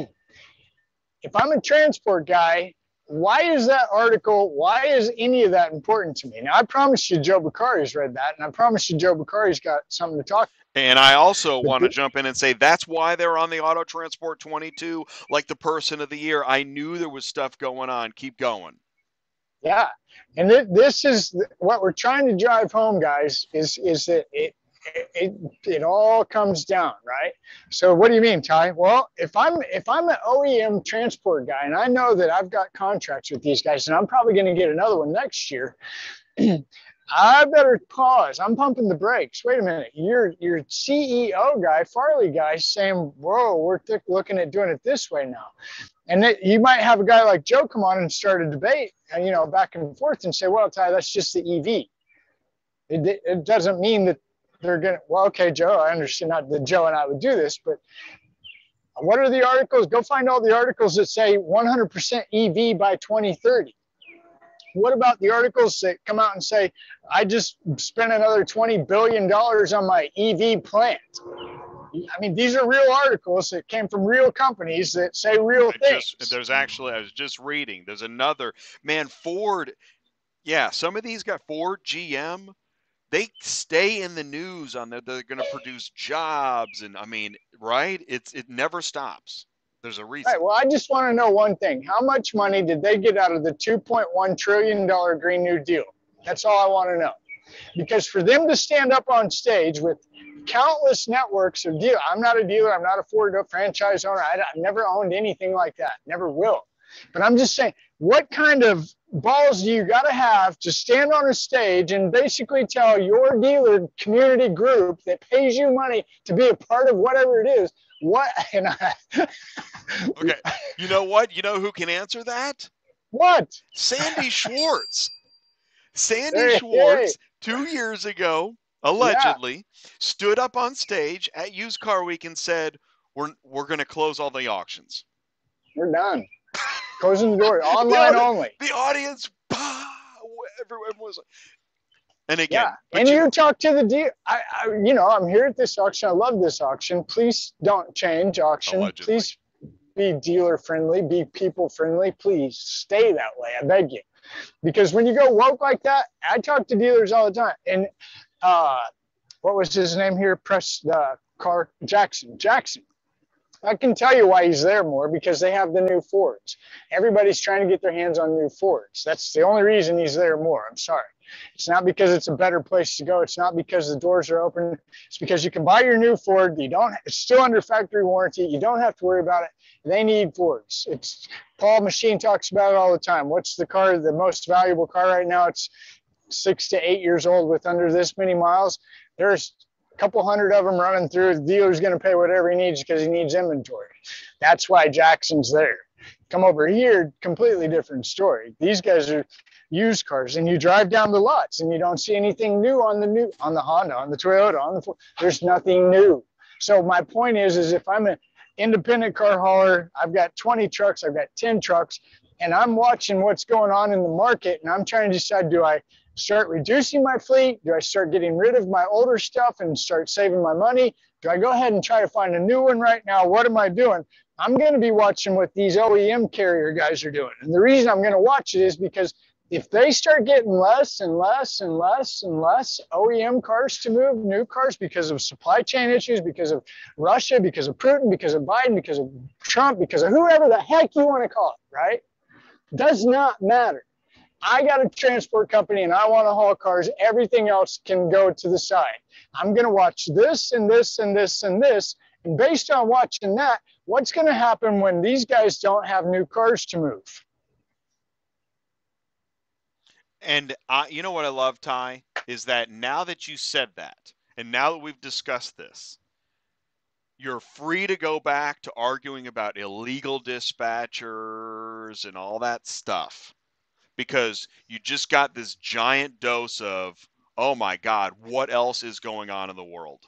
If I'm a transport guy, why is that article, why is any of that important to me? Now, I promise you Joe Beccari's read that, and I promise you Joe Beccari's got something to talk And I also But want to thi- jump in and say that's why they're on the Auto Transport twenty-two, like the person of the year. I knew there was stuff going on. Keep going. Yeah, and th- this is th- what we're trying to drive home, guys. Is is that it, it it all comes down, right? So what do you mean, Ty? Well, if I'm if I'm an O E M transport guy, and I know that I've got contracts with these guys, and I'm probably going to get another one next year. I better pause. I'm pumping the brakes. Wait a minute. Your your C E O guy, Farley guy, saying, "Whoa, we're th- looking at doing it this way now." And it, you might have a guy like Joe come on and start a debate, and you know, back and forth, and say, "Well, Ty, that's just the E V. It, it doesn't mean that they're gonna." Well, okay, Joe, I understand not that Joe and I would do this, but what are the articles? Go find all the articles that say one hundred percent E V by twenty thirty. What about the articles that come out and say, I just spent another twenty billion dollars on my E V plant? I mean, these are real articles that came from real companies that say real I things. just, there's actually, I was just reading, there's another, man, Ford, yeah, some of these got Ford, G M, they stay in the news on that they're going to produce jobs. And I mean, right? It's, it never stops. There's a reason. Right. Well, I just want to know one thing. How much money did they get out of the two point one trillion dollars Green New Deal? That's all I want to know. Because for them to stand up on stage with countless networks of dealers, I'm not a dealer, I'm not a Ford franchise owner, I, I've never owned anything like that, never will. But I'm just saying, what kind of balls do you got to have to stand on a stage and basically tell your dealer community group that pays you money to be a part of whatever it is, what, and I, Okay. You know what? You know who can answer that? what? Sandy Schwartz. Sandy Hey, Schwartz, two years ago, allegedly, stood up on stage at Used Car Week and said, "We're we're going to close all the auctions." We're done. Closing the door, online The- only. The audience, bah, everyone was. And again, Yeah, but and you- you talk to the deal. I, I, you know, I'm here at this auction. I love this auction. Please don't change auction. Allegedly. Please be dealer friendly. Be people friendly. Please stay that way. I beg you, because when you go woke like that, I talk to dealers all the time. And uh, what was his name here? Press the car Jackson. Jackson. I can tell you why he's there more, because they have the new Fords. Everybody's trying to get their hands on new Fords. That's the only reason he's there more. I'm sorry. It's not because it's a better place to go. It's not because the doors are open. It's because you can buy your new Ford. You don't. It's still under factory warranty. You don't have to worry about it. They need Fords. It's Paul Machine talks about it all the time. What's the car, the most valuable car right now? It's six to eight years old with under this many miles, there's a couple hundred of them running through. The dealer's going to pay whatever he needs because he needs inventory. That's why Jackson's there. Come over here, completely different story. These guys are used cars, and you drive down the lots and you don't see anything new on the new on the Honda, on the Toyota, on the Ford. There's nothing new. So my point is, is if I'm an independent car hauler, I've got twenty trucks, I've got ten trucks, and I'm watching what's going on in the market, and I'm trying to decide, do I start reducing my fleet? Do I start getting rid of my older stuff and start saving my money? Do I go ahead and try to find a new one right now? What am I doing? I'm going to be watching what these O E M carrier guys are doing. And the reason I'm going to watch it is because if they start getting less and less and less and less O E M cars to move, new cars, because of supply chain issues, because of Russia, because of Putin, because of Biden, because of Trump, because of whoever the heck you want to call it, right? Does not matter. I got a transport company and I want to haul cars. Everything else can go to the side. I'm going to watch this and this and this and this. And based on watching that, what's going to happen when these guys don't have new cars to move? And I, you know what I love, Ty, is that now that you said that, and now that we've discussed this, you're free to go back to arguing about illegal dispatchers and all that stuff, because you just got this giant dose of, oh my God, what else is going on in the world?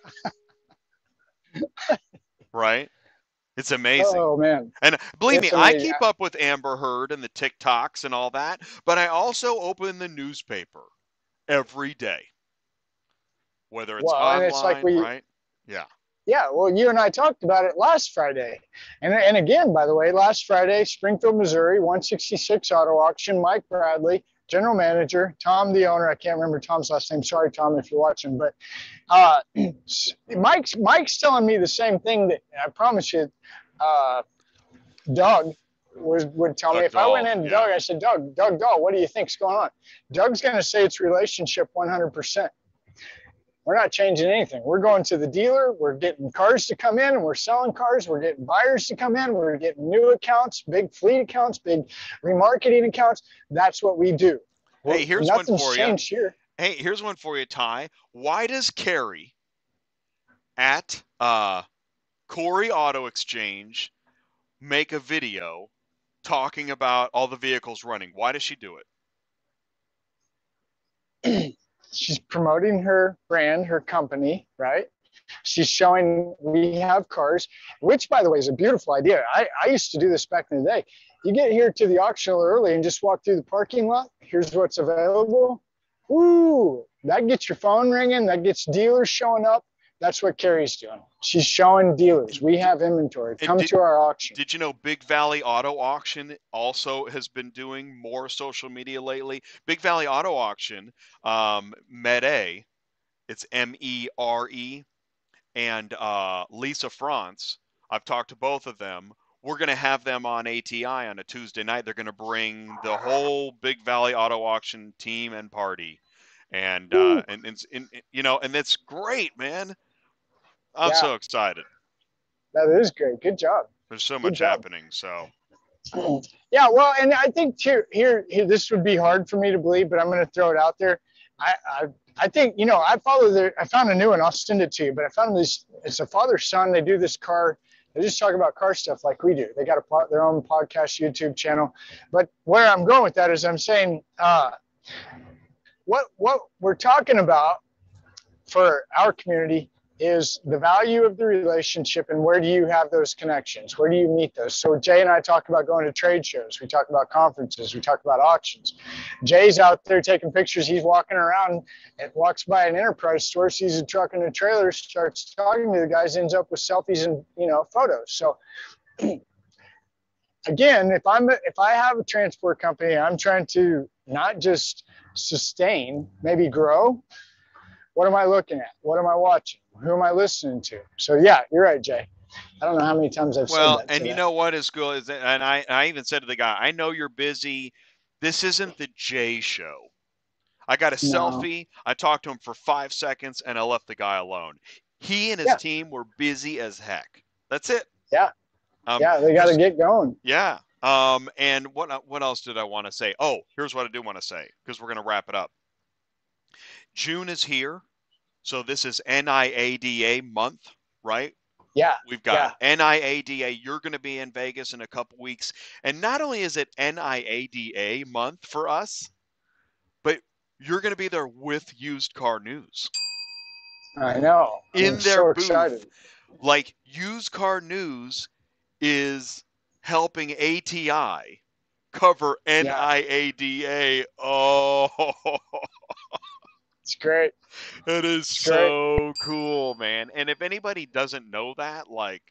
Right? It's amazing. Oh, man. And believe It's me, I amazing. keep up with Amber Heard and the TikToks and all that, but I also open the newspaper every day, whether it's Well, and online, it's like we- right? Yeah. Yeah, well, you and I talked about it last Friday. And, and again, by the way, last Friday, Springfield, Missouri, one sixty-six Auto Auction, Mike Bradley, general manager, Tom, the owner. I can't remember Tom's last name. Sorry, Tom, if you're watching. But uh, Mike's, Mike's telling me the same thing that I promise you, uh, Doug was, would tell Doug me. If I went Dahl, in to yeah. Doug, I said, Doug, Doug Dahl, what do you think's going on? Doug's going to say it's relationship one hundred percent. We're not changing anything. We're going to the dealer. We're getting cars to come in and we're selling cars. We're getting buyers to come in. We're getting new accounts, big fleet accounts, big remarketing accounts. That's what we do. Hey, here's one Nothing's for you. changed here. Hey, here's one for you, Ty. Why does Carrie at uh, Corey Auto Exchange make a video talking about all the vehicles running? Why does she do it? She's promoting her brand, her company, right? She's showing we have cars, which, by the way, is a beautiful idea. I, I used to do this back in the day. You get here to the auction early and just walk through the parking lot. Here's what's available. Ooh, that gets your phone ringing. That gets dealers showing up. That's what Carrie's doing. She's showing dealers we have inventory. Come did- to our auction. Did you know Big Valley Auto Auction also has been doing more social media lately? Big Valley Auto Auction, um, Mere, it's M E R E, and uh, Lisa France. I've talked to both of them. We're going to have them on A T I on a Tuesday night. They're going to bring the whole Big Valley Auto Auction team and party. And, uh, and, and, and, you know, and that's great, man. I'm Yeah. so excited. That is great. Good job. There's so Good much job. happening. So, Yeah, well, and I think too, here, here, this would be hard for me to believe, but I'm going to throw it out there. I, I, I think, you know, I follow the, I found a new one. I'll send it to you, but I found this, it's a father son. They do this car. They just talk about car stuff like we do. They got a, po- their own podcast, YouTube channel. But where I'm going with that is I'm saying, uh, what, what we're talking about for our community is the value of the relationship and where do you have those connections? Where do you meet those? So Jay and I talk about going to trade shows. We talk about conferences. We talk about auctions. Jay's out there taking pictures. He's walking around and walks by an Enterprise store, sees a truck and a trailer, starts talking to the guys, ends up with selfies and, you know, photos. So again, if I'm, if I have a transport company, I'm trying to not just sustain, maybe grow. What am I looking at? What am I watching? Who am I listening to? So yeah, you're right, Jay. I don't know how many times I've well, said that. and you today. know what is cool is that, and I, I even said to the guy, I know you're busy. This isn't the Jay show. I got a No. selfie. I talked to him for five seconds and I left the guy alone. He and his Yeah. team were busy as heck. That's it. Yeah. Um, yeah, they got to just- get going. Yeah. Um, and what what else did I want to say? Oh, here's what I do want to say because we're gonna wrap it up. June is here. So this is N I A D A month, right? Yeah. We've got N I A D A. You're going to be in Vegas in a couple weeks. And not only is it N I A D A month for us, but you're going to be there with Used Car News. I know. In I'm their so booth. excited. Like, Used Car News is helping A T I cover N I A D A. Oh, It's great. it is It's so cool, man. And if anybody doesn't know that, like,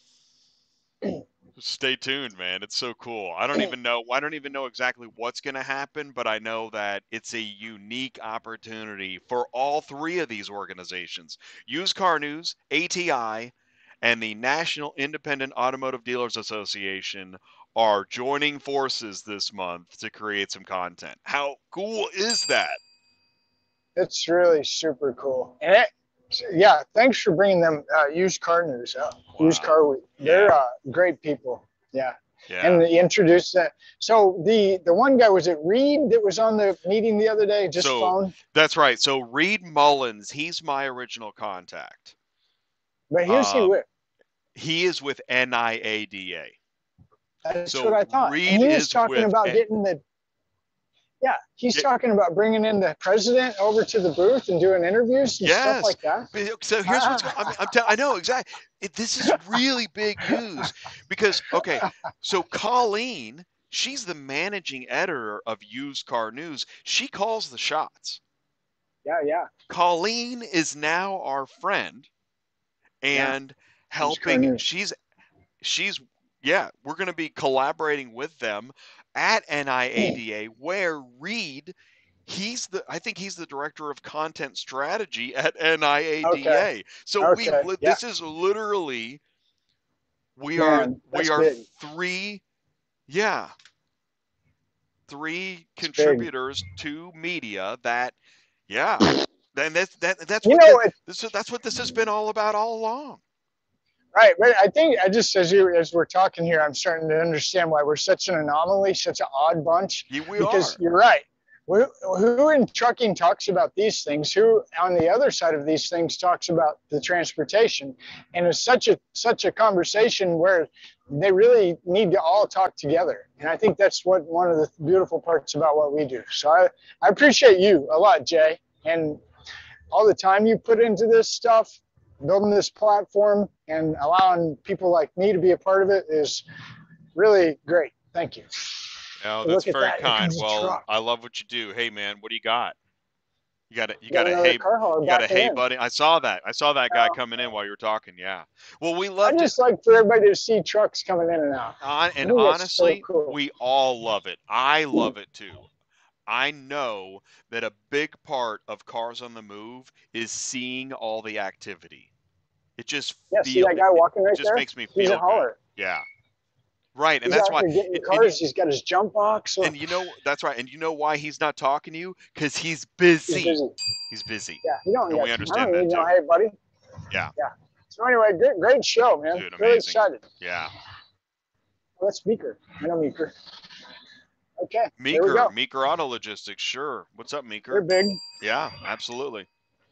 stay tuned, man. It's so cool. I don't even know. I don't even know exactly what's going to happen, but I know that it's a unique opportunity for all three of these organizations: Used Car News, A T I, and the National Independent Automotive Dealers Association are joining forces this month to create some content. How cool is that? It's really super cool. And it, yeah, thanks for bringing them uh, Used Car News up. Wow. Used Car Week. They're Yeah. uh, great people. Yeah. Yeah. And they introduced that. So the the one guy, was it Reed that was on the meeting the other day? Just So- phone. That's right. So Reed Mullins, he's my original contact. But who's he um, with? He is with N I A D A. That's so what I thought. Reed and he was is talking with about N- getting the. Yeah, he's Yeah. talking about bringing in the president over to the booth and doing interviews and Yes. stuff like that. But- So here's what's going. I'm, I'm tell, I know exactly. It, this is really big news because okay, so Colleen, she's the managing editor of Used Car News. She calls the shots. Yeah, yeah. Colleen is now our friend and helping. News. She's she's yeah. We're going to be collaborating with them at N I A D A, where Reed. He's the. I think he's the director of content strategy at N I A D A. Okay. So Okay, we. li- yeah. This is literally. We Man, are. that's We are big. three. Yeah. Three It's big. contributors to media that. Yeah. Then that's that. That's You what know, the- it, this is. That's what this has been all about all along. right? But I think I just as you as we're talking here, I'm starting to understand why we're such an anomaly, such an odd bunch. Yeah, we because are. you're right. Who, who in trucking talks about these things? Who on the other side of these things talks about the transportation? And it's such a such a conversation where they really need to all talk together. And I think that's what one of the beautiful parts about what we do. So I, I appreciate you a lot, Jay, and all the time you put into this stuff, building this platform and allowing people like me to be a part of it is really great. Thank you. No, Look that's at very that. Here kind. comes the Well, truck. I love what you do. Hey, man, what do you got? You got a you Got got a another hey car hauler you got a backing hey in. buddy. I saw that. I saw that guy Oh. coming in while you were talking. Yeah. Well, we I love to. just like for everybody to see trucks coming in and out. On, and I think that's so honestly, cool. we all love it. I love it too. I know that a big part of Cars on the Move is seeing all the activity. It just Yeah, see feel, that guy it, walking right it just there? makes me He's feel a hauler. good. Yeah. Right, and He's that's out why. here getting and- and cars. He's got his jump box. So And you know that's right. And you know why he's not talking to you? Because he's he's busy. busy. He's busy. Yeah, you don't. And got- we I understand don't need that, to know, too. hey, buddy. Yeah. Yeah. So anyway, great, great show, man. Dude, really amazing. excited. Yeah. Oh, that's Meeker. I know Meeker. Okay. Here we Meeker, go. Meeker Auto Logistics. Sure. What's up, They're Meeker? big. Yeah, absolutely.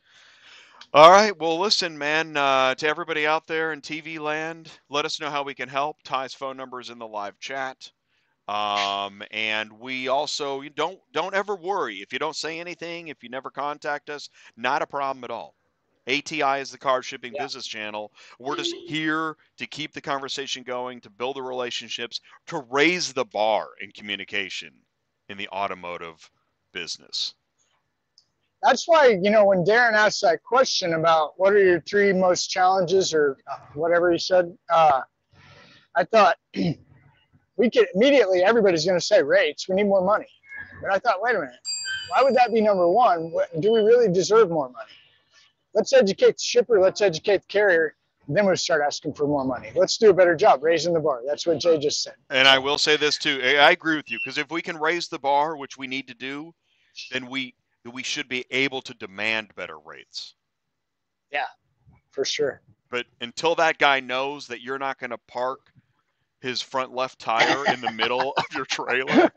All right. Well, listen, man, uh, to everybody out there in T V land, let us know how we can help. Ty's phone number is in the live chat. Um, and we also you don't don't ever worry if you don't say anything, if you never contact us, not a problem at all. A T I is the car shipping Yeah. business channel. We're just here to keep the conversation going, to build the relationships, to raise the bar in communication in the automotive business. That's why, you know, when Darren asked that question about what are your three most challenges or uh, whatever he said, uh, I thought we could immediately, everybody's going to say rates. We need more money. But I thought, wait a minute, why would that be number one? What, do we really deserve more money? Let's educate the shipper. Let's educate the carrier. Then we'll start asking for more money. Let's do a better job raising the bar. That's what Jay just said. And I will say this too. I I agree with you because if we can raise the bar, which we need to do, then we we should be able to demand better rates. For sure. But until that guy knows that you're not going to park his front left tire in the middle of your trailer.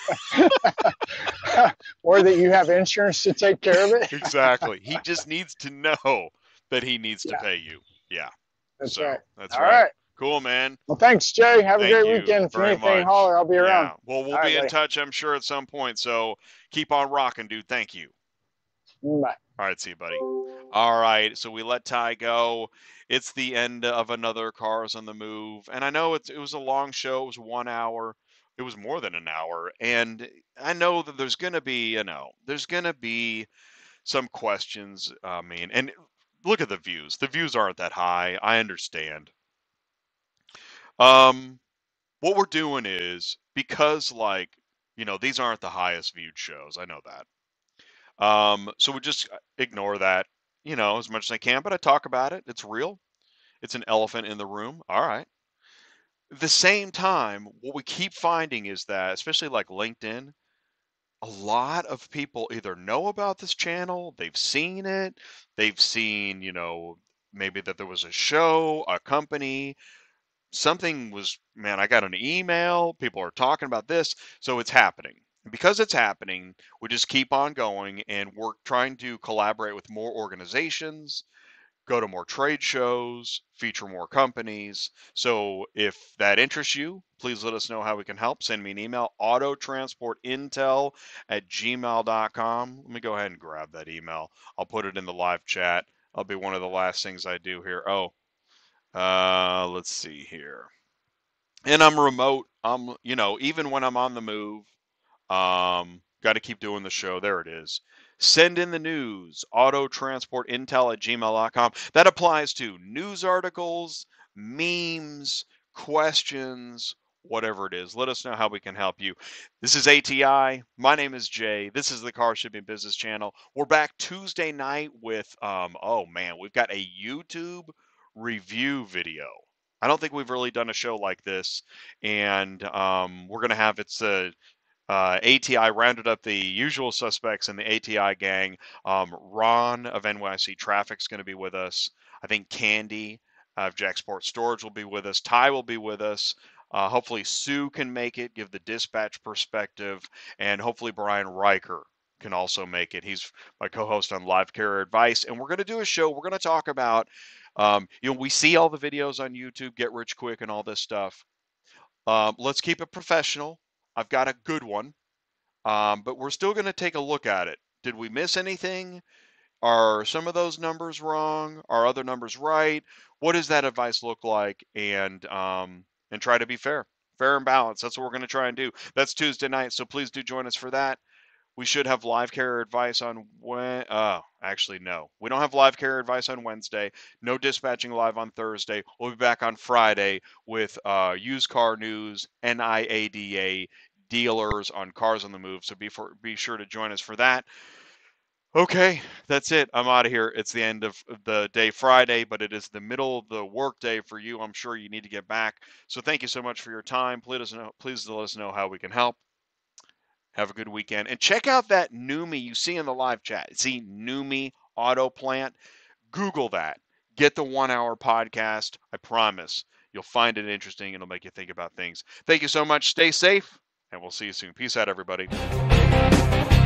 Or that you have insurance to take care of it. Exactly. He just needs to know that he needs to Yeah. pay you. Yeah. That's so, right. That's All right. right. Cool, man. Well, thanks, Jay. Have Thank a great you weekend. If you very need anything, much. holler. I'll be Yeah. around. Well, we'll All be right, in buddy. touch, I'm sure, at some point. So keep on rocking, dude. Thank you. Bye. All right, see you, buddy. All right, so we let Ty go. It's the end of another Cars on the Move, and I know it's, it was a long show. It was one hour. It was more than an hour, and I know that there's going to be, you know, there's going to be some questions. I mean, and look at the views. The views aren't that high. I understand. Um, what we're doing is, because, like, you know, these aren't the highest viewed shows. I know that. Um, so we just ignore that, you know, as much as I can, but I talk about it. It's real. It's an elephant in the room. All right. At the same time, what we keep finding is that, especially like LinkedIn, a lot of people either know about this channel, they've seen it, they've seen, you know, maybe that there was a show, a company, something was, man, I got an email, people are talking about this, so it's happening. And because it's happening, we just keep on going, and we're trying to collaborate with more organizations, go to more trade shows, feature more companies. So if that interests you, please let us know how we can help. Send me an email, autotransportintel at gmail dot com. Let me go ahead and grab that email. I'll put it in the live chat. I'll be one of the last things I do here. Oh, uh, let's see here. And I'm remote. I'm, you know, even when I'm on the move, um, got to keep doing the show. There it is. Send in the news, autotransportintel at gmail dot com. That applies to news articles, memes, questions, whatever it is. Let us know how we can help you. This is A T I. My name is Jay. This is the Car Shipping Business Channel. We're back Tuesday night with, um, oh man, we've got a YouTube review video. I don't think we've really done a show like this, and um, we're going to have, it's a, Uh, A T I rounded up the usual suspects in the A T I gang. Um, Ron of N Y C Traffic's going to be with us. I think Candy of Jack Sports Storage will be with us. Ty will be with us. Uh, hopefully Sue can make it, give the dispatch perspective, and hopefully Brian Riker can also make it. He's my co-host on Live Carrier Advice, and we're going to do a show. We're going to talk about, um, you know, we see all the videos on YouTube, Get Rich Quick and all this stuff. Um, let's keep it professional. I've got a good one, um, but we're still going to take a look at it. Did we miss anything? Are some of those numbers wrong? Are other numbers right? What does that advice look like? And um, and try to be fair, fair and balanced. That's what we're going to try and do. That's Tuesday night, so please do join us for that. We should have live carrier advice on when. Uh, actually, no, we don't have live carrier advice on Wednesday. No dispatching live on Thursday. We'll be back on Friday with uh, used car news, N I A D A dealers on Cars on the Move. So be for, be sure to join us for that. Okay, that's it. I'm out of here. It's the end of the day Friday, but it is the middle of the work day for you. I'm sure you need to get back. So thank you so much for your time. Please, please let us know how we can help. Have a good weekend. And check out that Numi you see in the live chat. See Numi Auto Plant? Google that. Get the one hour podcast. I promise you'll find it interesting. It'll make you think about things. Thank you so much. Stay safe, and we'll see you soon. Peace out, everybody.